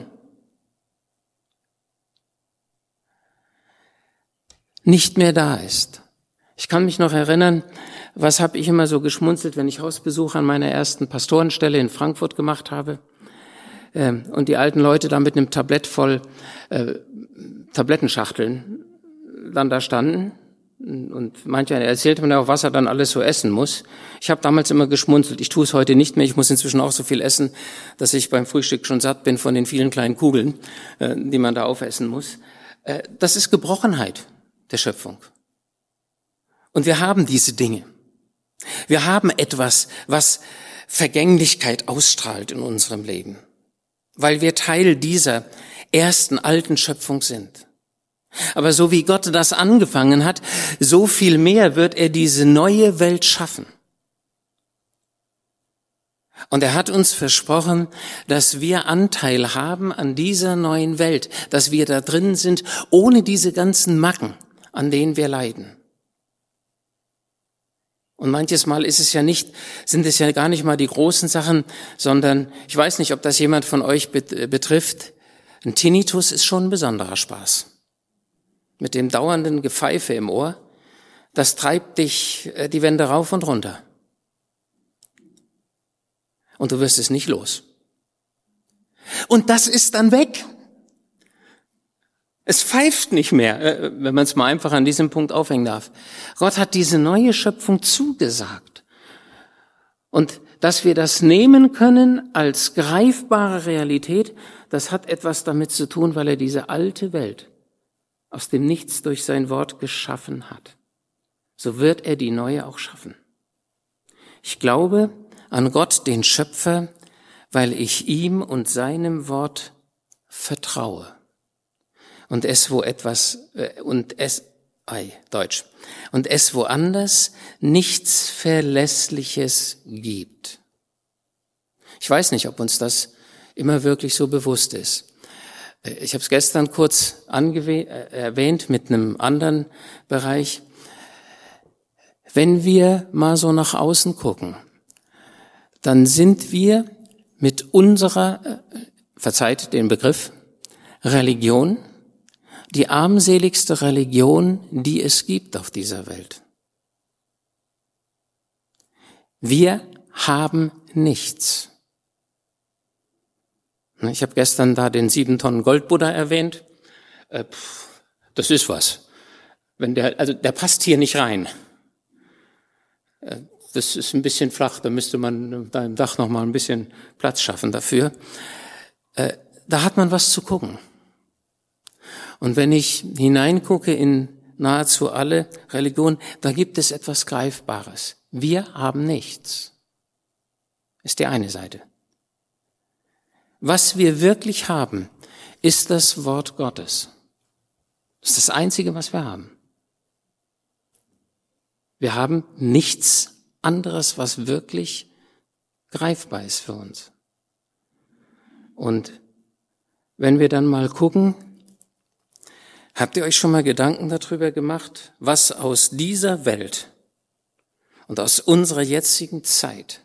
nicht mehr da ist. Ich kann mich noch erinnern, was habe ich immer so geschmunzelt, wenn ich Hausbesuch an meiner ersten Pastorenstelle in Frankfurt gemacht habe und die alten Leute da mit einem Tablett voll Tablettenschachteln dann da standen. Und mancher erzählte mir auch, was er dann alles so essen muss. Ich habe damals immer geschmunzelt. Ich tue es heute nicht mehr. Ich muss inzwischen auch so viel essen, dass ich beim Frühstück schon satt bin von den vielen kleinen Kugeln, die man da aufessen muss. Das ist Gebrochenheit der Schöpfung. Und wir haben diese Dinge. Wir haben etwas, was Vergänglichkeit ausstrahlt in unserem Leben, weil wir Teil dieser ersten alten Schöpfung sind. Aber so wie Gott das angefangen hat, so viel mehr wird er diese neue Welt schaffen. Und er hat uns versprochen, dass wir Anteil haben an dieser neuen Welt, dass wir da drin sind, ohne diese ganzen Macken, an denen wir leiden. Und manches Mal sind es ja gar nicht mal die großen Sachen, sondern ich weiß nicht, ob das jemand von euch betrifft. Ein Tinnitus ist schon ein besonderer Spaß. Mit dem dauernden Gepfeife im Ohr, das treibt dich die Wände rauf und runter. Und du wirst es nicht los. Und das ist dann weg. Es pfeift nicht mehr, wenn man es mal einfach an diesem Punkt aufhängen darf. Gott hat diese neue Schöpfung zugesagt. Und dass wir das nehmen können als greifbare Realität, das hat etwas damit zu tun, weil er diese alte Welt aus dem Nichts durch sein Wort geschaffen hat. So wird er die neue auch schaffen. Ich glaube an Gott, den Schöpfer, weil ich ihm und seinem Wort vertraue. Und es woanders nichts Verlässliches gibt. Ich weiß nicht, ob uns das immer wirklich so bewusst ist. Ich habe es gestern kurz erwähnt mit einem anderen Bereich. Wenn wir mal so nach außen gucken, dann sind wir mit unserer, verzeiht den Begriff, Religion, die armseligste Religion, die es gibt auf dieser Welt. Wir haben nichts. Ich habe gestern da den 7 Tonnen Gold-Buddha erwähnt. Das ist was. Der passt hier nicht rein. Das ist ein bisschen flach, da müsste man da im Dach noch mal ein bisschen Platz schaffen dafür. Da hat man was zu gucken. Und wenn ich hineingucke in nahezu alle Religionen, da gibt es etwas Greifbares. Wir haben nichts. Ist die eine Seite. Was wir wirklich haben, ist das Wort Gottes. Das ist das Einzige, was wir haben. Wir haben nichts anderes, was wirklich greifbar ist für uns. Und wenn wir dann mal gucken, habt ihr euch schon mal Gedanken darüber gemacht, was aus dieser Welt und aus unserer jetzigen Zeit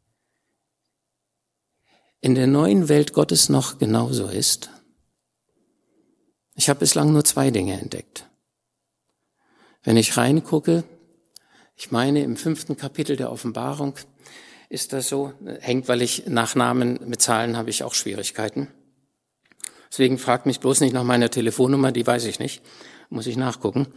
in der neuen Welt Gottes noch genauso ist? Ich habe bislang nur 2 Dinge entdeckt. Wenn ich reingucke, ich meine im 5. Kapitel der Offenbarung ist das so, hängt, weil ich nach Namen mit Zahlen habe ich auch Schwierigkeiten. Deswegen fragt mich bloß nicht nach meiner Telefonnummer, die weiß ich nicht, muss ich nachgucken.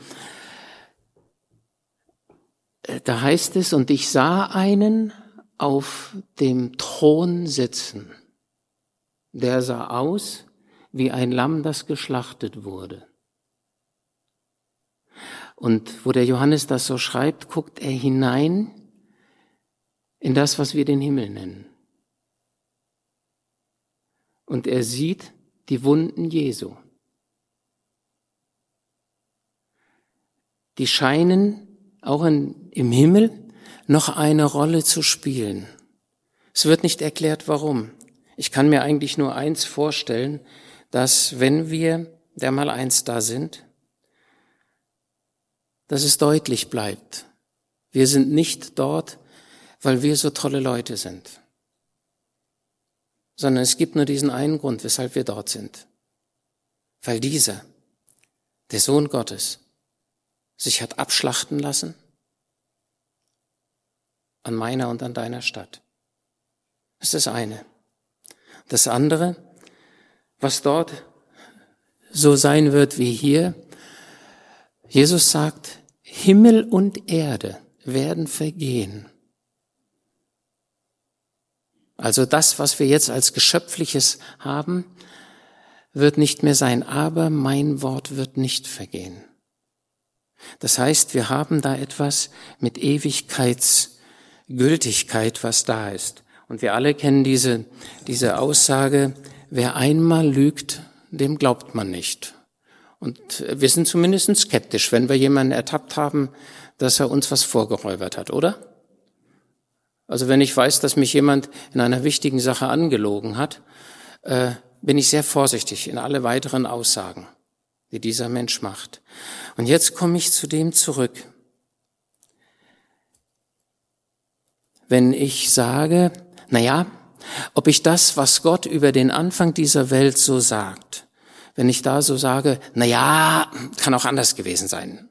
Da heißt es, und ich sah einen auf dem Thron sitzen. Der sah aus wie ein Lamm, das geschlachtet wurde. Und wo der Johannes das so schreibt, guckt er hinein in das, was wir den Himmel nennen. Und er sieht die Wunden Jesu. Die scheinen auch im Himmel noch eine Rolle zu spielen. Es wird nicht erklärt, warum. Ich kann mir eigentlich nur eins vorstellen, dass wenn wir dermal eins da sind, dass es deutlich bleibt. Wir sind nicht dort, weil wir so tolle Leute sind, sondern es gibt nur diesen einen Grund, weshalb wir dort sind. Weil dieser, der Sohn Gottes, sich hat abschlachten lassen an meiner und an deiner Stadt. Das ist das eine. Das andere, was dort so sein wird wie hier, Jesus sagt, Himmel und Erde werden vergehen. Also das, was wir jetzt als Geschöpfliches haben, wird nicht mehr sein, aber mein Wort wird nicht vergehen. Das heißt, wir haben da etwas mit Ewigkeitsgültigkeit, was da ist. Und wir alle kennen diese Aussage, wer einmal lügt, dem glaubt man nicht. Und wir sind zumindest skeptisch, wenn wir jemanden ertappt haben, dass er uns was vorgeräubert hat, oder? Also wenn ich weiß, dass mich jemand in einer wichtigen Sache angelogen hat, bin ich sehr vorsichtig in alle weiteren Aussagen, die dieser Mensch macht. Und jetzt komme ich zu dem zurück. Wenn ich sage, ob ich das, was Gott über den Anfang dieser Welt so sagt, wenn ich da so sage, kann auch anders gewesen sein.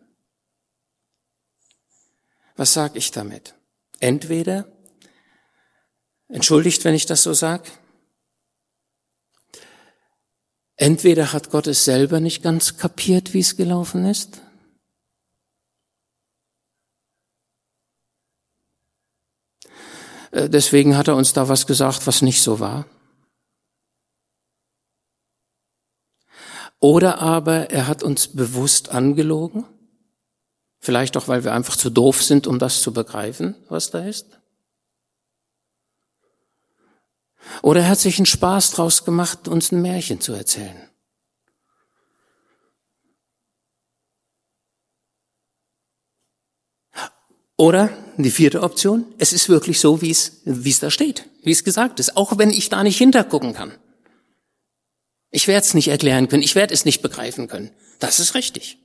Was sage ich damit? Entweder, entschuldigt, wenn ich das so sage, Entweder hat Gott es selber nicht ganz kapiert, wie es gelaufen ist, deswegen hat er uns da was gesagt, was nicht so war. Oder aber er hat uns bewusst angelogen, vielleicht auch, weil wir einfach zu doof sind, um das zu begreifen, was da ist. Oder er hat sich einen Spaß draus gemacht, uns ein Märchen zu erzählen. Oder die vierte Option, es ist wirklich so, wie es da steht, wie es gesagt ist, auch wenn ich da nicht hintergucken kann. Ich werde es nicht erklären können, ich werde es nicht begreifen können. Das ist richtig.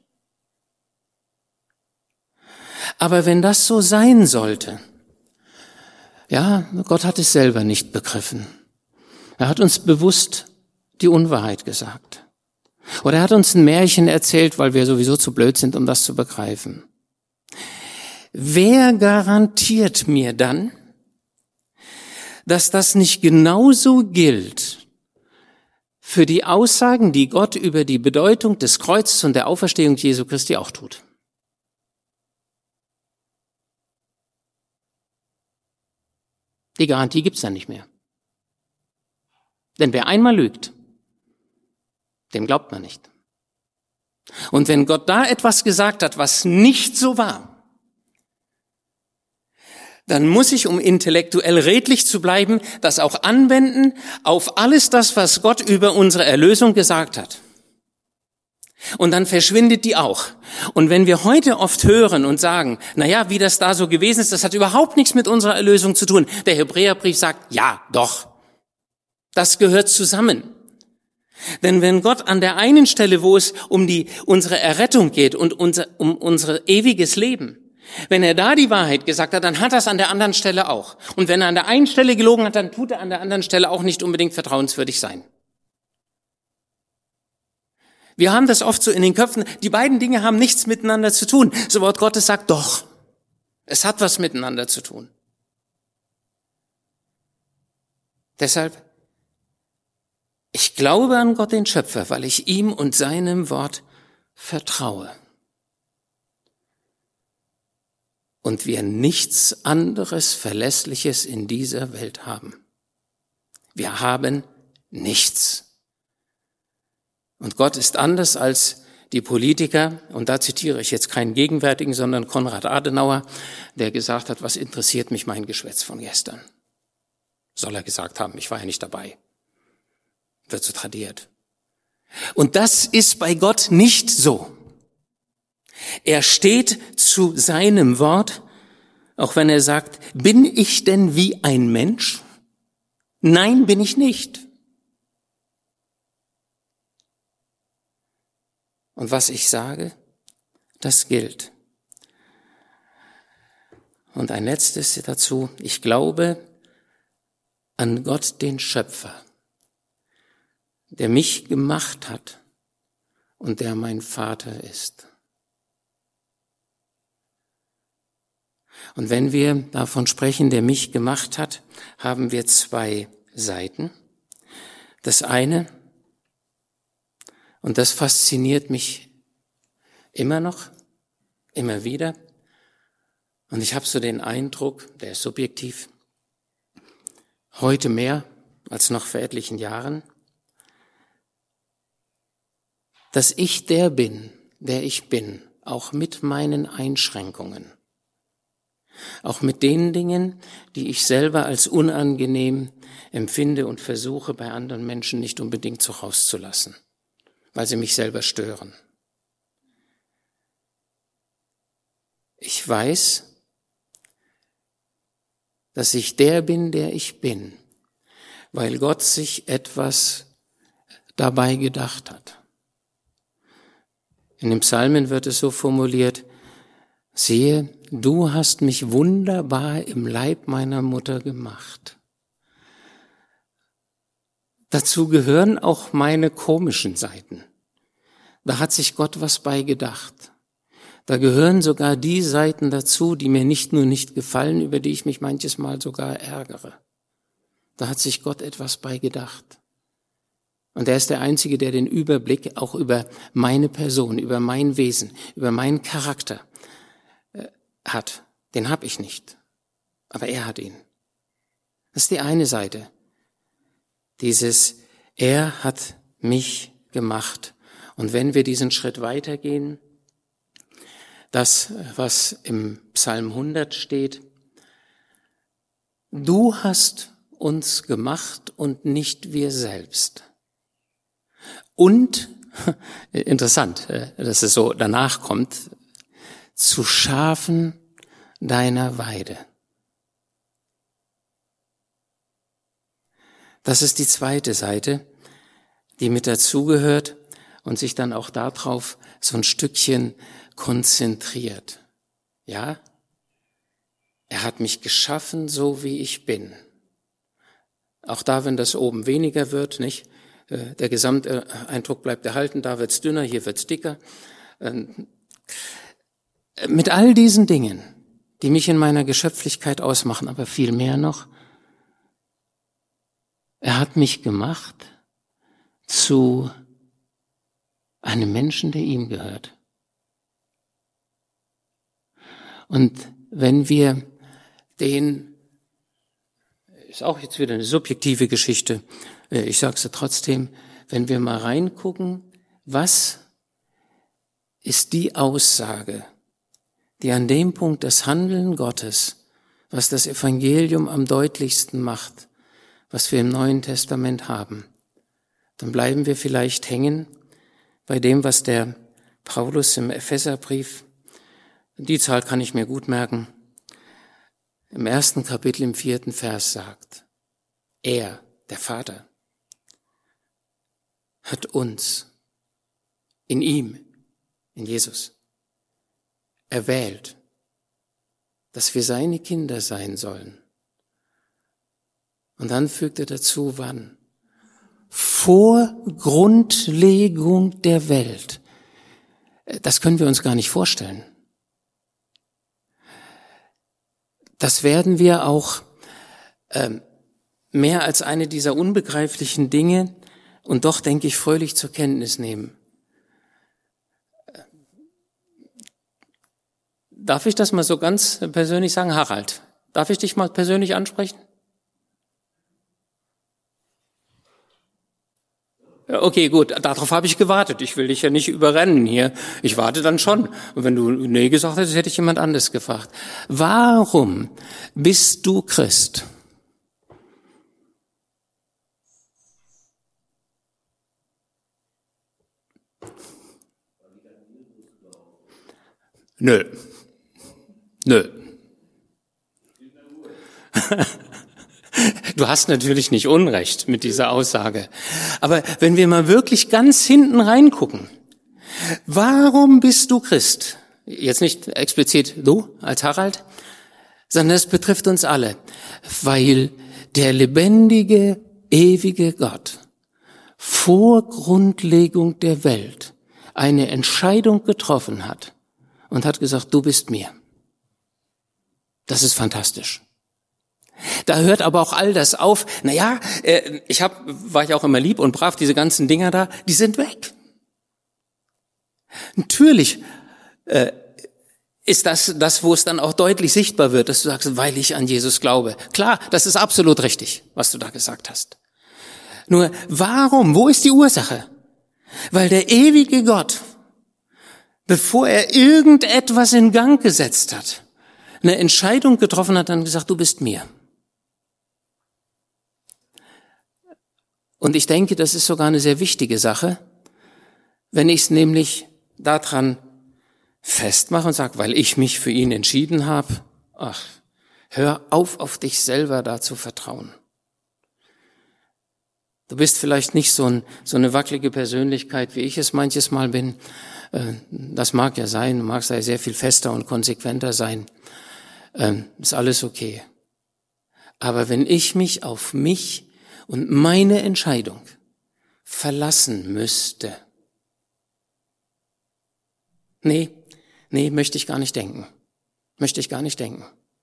Aber wenn das so sein sollte, ja, Gott hat es selber nicht begriffen. Er hat uns bewusst die Unwahrheit gesagt. Oder er hat uns ein Märchen erzählt, weil wir sowieso zu blöd sind, um das zu begreifen. Wer garantiert mir dann, dass das nicht genauso gilt für die Aussagen, die Gott über die Bedeutung des Kreuzes und der Auferstehung Jesu Christi auch tut? Die Garantie gibt's dann nicht mehr. Denn wer einmal lügt, dem glaubt man nicht. Und wenn Gott da etwas gesagt hat, was nicht so war, dann muss ich, um intellektuell redlich zu bleiben, das auch anwenden auf alles das, was Gott über unsere Erlösung gesagt hat. Und dann verschwindet die auch. Und wenn wir heute oft hören und sagen, naja, wie das da so gewesen ist, das hat überhaupt nichts mit unserer Erlösung zu tun. Der Hebräerbrief sagt, ja, doch. Das gehört zusammen. Denn wenn Gott an der einen Stelle, wo es um unsere Errettung geht und um unser ewiges Leben, wenn er da die Wahrheit gesagt hat, dann hat er es an der anderen Stelle auch. Und wenn er an der einen Stelle gelogen hat, dann tut er an der anderen Stelle auch nicht unbedingt vertrauenswürdig sein. Wir haben das oft so in den Köpfen, die beiden Dinge haben nichts miteinander zu tun. Das Wort Gottes sagt doch, es hat was miteinander zu tun. Deshalb, ich glaube an Gott den Schöpfer, weil ich ihm und seinem Wort vertraue. Und wir nichts anderes Verlässliches in dieser Welt haben. Wir haben nichts. Und Gott ist anders als die Politiker, und da zitiere ich jetzt keinen gegenwärtigen, sondern Konrad Adenauer, der gesagt hat, was interessiert mich mein Geschwätz von gestern? Soll er gesagt haben, ich war ja nicht dabei. Wird so tradiert. Und das ist bei Gott nicht so. Er steht zu seinem Wort, auch wenn er sagt, bin ich denn wie ein Mensch? Nein, bin ich nicht. Und was ich sage, das gilt. Und ein letztes dazu, ich glaube an Gott, den Schöpfer, der mich gemacht hat und der mein Vater ist. Und wenn wir davon sprechen, der mich gemacht hat, haben wir zwei Seiten. Das eine, und das fasziniert mich immer noch, immer wieder, und ich habe so den Eindruck, der ist subjektiv, heute mehr als noch vor etlichen Jahren, dass ich der bin, der ich bin, auch mit meinen Einschränkungen. Auch mit den Dingen, die ich selber als unangenehm empfinde und versuche, bei anderen Menschen nicht unbedingt so rauszulassen, weil sie mich selber stören. Ich weiß, dass ich der bin, der ich bin, weil Gott sich etwas dabei gedacht hat. In den Psalmen wird es so formuliert, siehe, du hast mich wunderbar im Leib meiner Mutter gemacht. Dazu gehören auch meine komischen Seiten. Da hat sich Gott was bei gedacht. Da gehören sogar die Seiten dazu, die mir nicht nur nicht gefallen, über die ich mich manches Mal sogar ärgere. Da hat sich Gott etwas bei gedacht. Und er ist der Einzige, der den Überblick auch über meine Person, über mein Wesen, über meinen Charakter hat. Den habe ich nicht. Aber er hat ihn. Das ist die eine Seite. Er hat mich gemacht. Und wenn wir diesen Schritt weitergehen, das, was im Psalm 100 steht, du hast uns gemacht und nicht wir selbst. Und, interessant, dass es so danach kommt, zu Schafen deiner Weide. Das ist die zweite Seite, die mit dazugehört und sich dann auch darauf so ein Stückchen konzentriert. Ja, er hat mich geschaffen, so wie ich bin. Auch da, wenn das oben weniger wird, nicht? Der Gesamteindruck bleibt erhalten, da wird's dünner, hier wird's dicker. Mit all diesen Dingen, die mich in meiner Geschöpflichkeit ausmachen, aber viel mehr noch, er hat mich gemacht zu einem Menschen, der ihm gehört. Und wenn wir ist auch jetzt wieder eine subjektive Geschichte, ich sage es ja trotzdem, wenn wir mal reingucken, was ist die Aussage, die an dem Punkt das Handeln Gottes, was das Evangelium am deutlichsten macht, was wir im Neuen Testament haben, dann bleiben wir vielleicht hängen bei dem, was der Paulus im Epheserbrief, die Zahl kann ich mir gut merken, im 1. Kapitel im 4. Vers sagt. Er, der Vater, hat uns in ihm, in Jesus, erwählt, dass wir seine Kinder sein sollen. Und dann fügt er dazu, wann? Vor Grundlegung der Welt. Das können wir uns gar nicht vorstellen. Das werden wir auch mehr als eine dieser unbegreiflichen Dinge und doch, denke ich, fröhlich zur Kenntnis nehmen. Darf ich das mal so ganz persönlich sagen? Harald, darf ich dich mal persönlich ansprechen? Okay, gut, darauf habe ich gewartet. Ich will dich ja nicht überrennen hier. Ich warte dann schon. Und wenn du nee gesagt hättest, hätte ich jemand anderes gefragt. Warum bist du Christ? Nö. Du hast natürlich nicht Unrecht mit dieser Aussage. Aber wenn wir mal wirklich ganz hinten reingucken, warum bist du Christ? Jetzt nicht explizit du als Harald, sondern es betrifft uns alle. Weil der lebendige, ewige Gott vor Grundlegung der Welt eine Entscheidung getroffen hat und hat gesagt, du bist mir. Das ist fantastisch. Da hört aber auch all das auf. Naja, war ich auch immer lieb und brav, diese ganzen Dinger da, die sind weg. Natürlich ist das, wo es dann auch deutlich sichtbar wird, dass du sagst, weil ich an Jesus glaube. Klar, das ist absolut richtig, was du da gesagt hast. Nur warum? Wo ist die Ursache? Weil der ewige Gott, bevor er irgendetwas in Gang gesetzt hat, eine Entscheidung getroffen hat, dann gesagt, du bist mir. Und ich denke, das ist sogar eine sehr wichtige Sache, wenn ich es nämlich daran festmache und sage, weil ich mich für ihn entschieden habe, hör auf dich selber da zu vertrauen. Du bist vielleicht nicht so eine wackelige Persönlichkeit, wie ich es manches Mal bin. Das mag ja sein, du magst ja sehr viel fester und konsequenter sein. Ist alles okay. Aber wenn ich mich auf mich und meine Entscheidung verlassen müsste, nee, möchte ich gar nicht denken.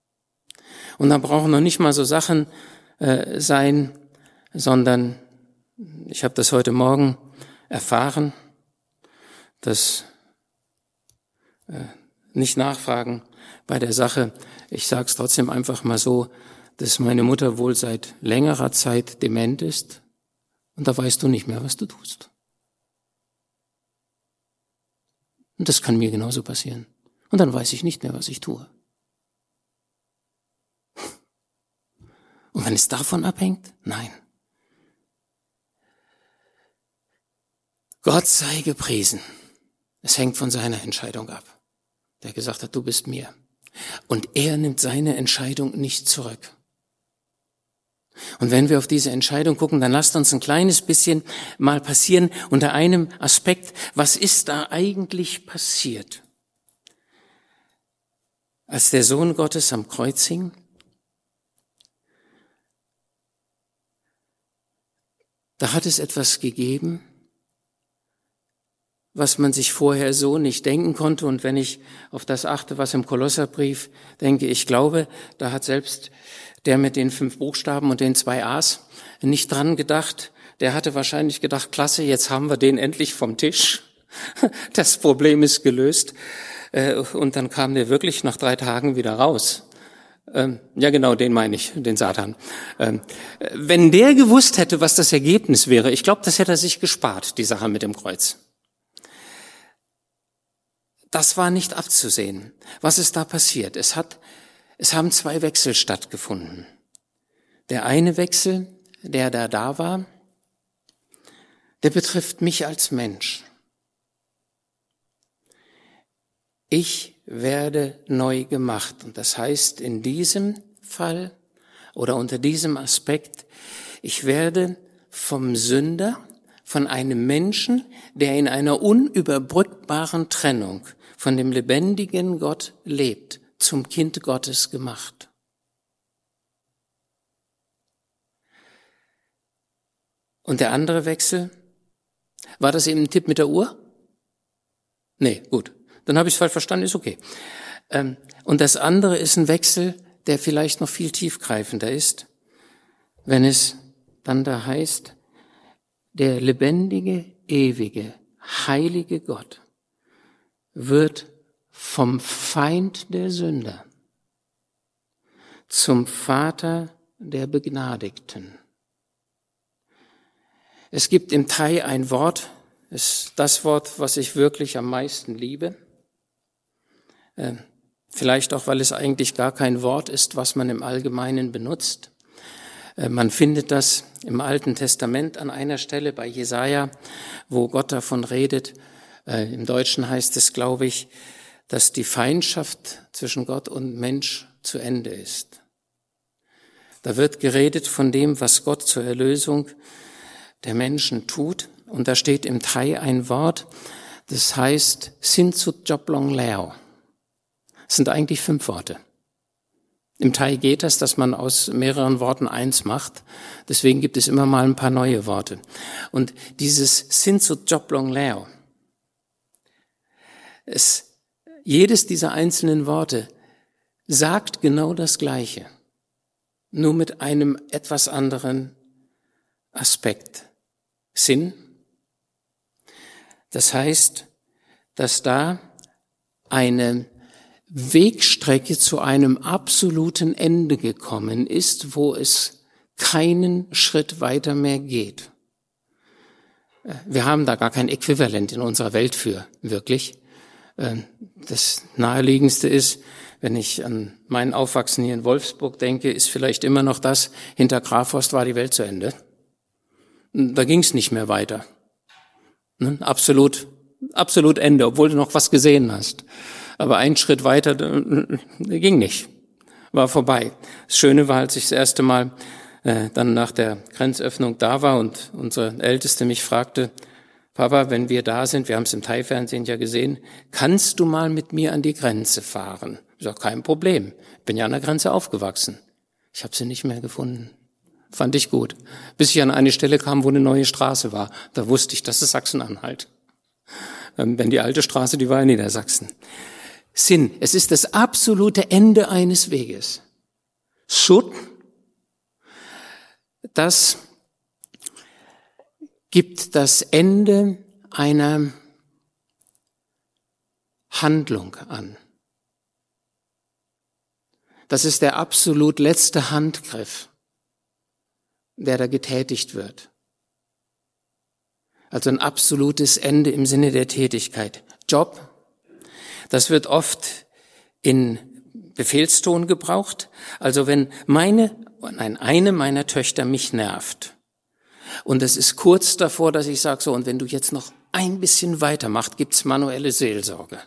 Und da brauchen noch nicht mal so Sachen sein, sondern Ich habe das heute Morgen erfahren, dass nicht nachfragen bei der Sache. Ich sage es trotzdem einfach mal so, dass meine Mutter wohl seit längerer Zeit dement ist und da weißt du nicht mehr, was du tust. Und das kann mir genauso passieren. Und dann weiß ich nicht mehr, was ich tue. Und wenn es davon abhängt? Nein. Gott sei gepriesen. Es hängt von seiner Entscheidung ab. Der gesagt hat, du bist mir. Und er nimmt seine Entscheidung nicht zurück. Und wenn wir auf diese Entscheidung gucken, dann lasst uns ein kleines bisschen mal passieren unter einem Aspekt. Was ist da eigentlich passiert? Als der Sohn Gottes am Kreuz hing, da hat es etwas gegeben, was man sich vorher so nicht denken konnte. Und wenn ich auf das achte, was im Kolosserbrief denke, ich glaube, da hat selbst der mit den 5 Buchstaben und den 2 A's nicht dran gedacht. Der hatte wahrscheinlich gedacht, klasse, jetzt haben wir den endlich vom Tisch. Das Problem ist gelöst. Und dann kam der wirklich nach 3 Tagen wieder raus. Ja genau, den meine ich, den Satan. Wenn der gewusst hätte, was das Ergebnis wäre, ich glaube, das hätte er sich gespart, die Sache mit dem Kreuz. Das war nicht abzusehen. Was ist da passiert? Es haben 2 Wechsel stattgefunden. Der eine Wechsel, der da war, der betrifft mich als Mensch. Ich werde neu gemacht. Und das heißt in diesem Fall oder unter diesem Aspekt, ich werde vom Sünder, von einem Menschen, der in einer unüberbrückbaren Trennung von dem lebendigen Gott lebt, zum Kind Gottes gemacht. Und der andere Wechsel, war das eben ein Tipp mit der Uhr? Nee, gut. Dann habe ich es falsch verstanden, ist okay. Und das andere ist ein Wechsel, der vielleicht noch viel tiefgreifender ist, wenn es dann da heißt, der lebendige, ewige, heilige Gott wird vom Feind der Sünder zum Vater der Begnadigten. Es gibt im Thai ein Wort, ist das Wort, was ich wirklich am meisten liebe. Vielleicht auch, weil es eigentlich gar kein Wort ist, was man im Allgemeinen benutzt. Man findet das im Alten Testament an einer Stelle bei Jesaja, wo Gott davon redet. Im Deutschen heißt es, glaube ich, dass die Feindschaft zwischen Gott und Mensch zu Ende ist. Da wird geredet von dem, was Gott zur Erlösung der Menschen tut. Und da steht im Thai ein Wort, das heißt Sin Sut Job Long Leo. Das sind eigentlich 5 Worte. Im Thai geht das, dass man aus mehreren Worten eins macht. Deswegen gibt es immer mal ein paar neue Worte. Und dieses Sin Sut Job Long Leo, jedes dieser einzelnen Worte sagt genau das Gleiche, nur mit einem etwas anderen Aspekt. Sinn, das heißt, dass da eine Wegstrecke zu einem absoluten Ende gekommen ist, wo es keinen Schritt weiter mehr geht. Wir haben da gar kein Äquivalent in unserer Welt für, wirklich. Das Naheliegendste ist, wenn ich an mein Aufwachsen hier in Wolfsburg denke, ist vielleicht immer noch das, hinter Grafhorst war die Welt zu Ende. Da ging es nicht mehr weiter. Absolut Ende, obwohl du noch was gesehen hast. Aber ein Schritt weiter, ging nicht. War vorbei. Das Schöne war, als ich das erste Mal dann nach der Grenzöffnung da war und unsere Älteste mich fragte, Papa, wenn wir da sind, wir haben es im Thai-Fernsehen ja gesehen, kannst du mal mit mir an die Grenze fahren? Ich sage, kein Problem. Bin ja an der Grenze aufgewachsen. Ich habe sie nicht mehr gefunden. Fand ich gut. Bis ich an eine Stelle kam, wo eine neue Straße war. Da wusste ich, das ist Sachsen-Anhalt. Wenn die alte Straße, die war in Niedersachsen. Sinn, es ist das absolute Ende eines Weges. Sut, das gibt das Ende einer Handlung an. Das ist der absolut letzte Handgriff, der da getätigt wird. Also ein absolutes Ende im Sinne der Tätigkeit. Job, das wird oft in Befehlston gebraucht. Also wenn eine meiner Töchter mich nervt und es ist kurz davor, dass ich sage, so, und wenn du jetzt noch ein bisschen weitermachst, gibt's manuelle Seelsorge.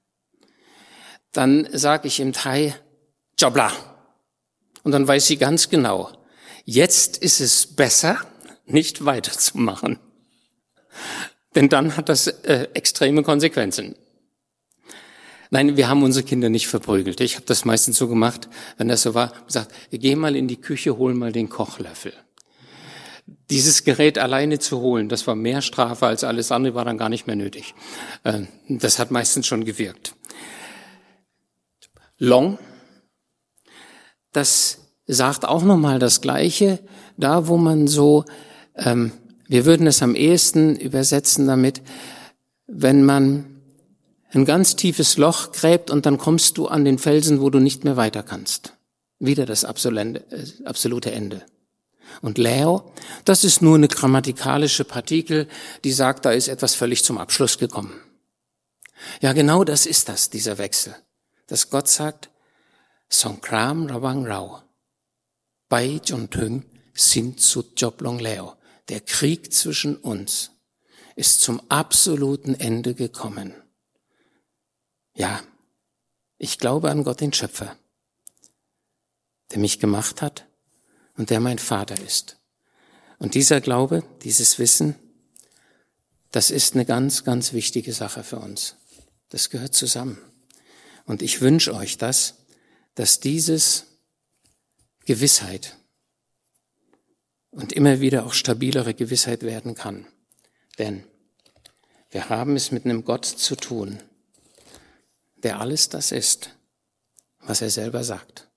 Dann sage ich im Thai, Jobla. Und dann weiß sie ganz genau, jetzt ist es besser, nicht weiterzumachen. Denn dann hat das extreme Konsequenzen. Nein, wir haben unsere Kinder nicht verprügelt. Ich habe das meistens so gemacht, wenn das so war, gesagt, geh mal in die Küche, hol mal den Kochlöffel. Dieses Gerät alleine zu holen, das war mehr Strafe als alles andere, war dann gar nicht mehr nötig. Das hat meistens schon gewirkt. Long, das sagt auch nochmal das Gleiche, da wo man so, wir würden es am ehesten übersetzen damit, wenn man ein ganz tiefes Loch gräbt und dann kommst du an den Felsen, wo du nicht mehr weiter kannst. Wieder das absolute Ende. Und Leo, das ist nur eine grammatikalische Partikel, die sagt, da ist etwas völlig zum Abschluss gekommen. Ja, genau das ist das, dieser Wechsel. Dass Gott sagt, Songkram Rawang Rao, Bai Jun Tüng Sin Sut Job Long Leo. Der Krieg zwischen uns ist zum absoluten Ende gekommen. Ja, ich glaube an Gott, den Schöpfer, der mich gemacht hat und der mein Vater ist. Und dieser Glaube, dieses Wissen, das ist eine ganz, ganz wichtige Sache für uns. Das gehört zusammen. Und ich wünsche euch das, dass dieses Gewissheit und immer wieder auch stabilere Gewissheit werden kann. Denn wir haben es mit einem Gott zu tun, der alles das ist, was er selber sagt.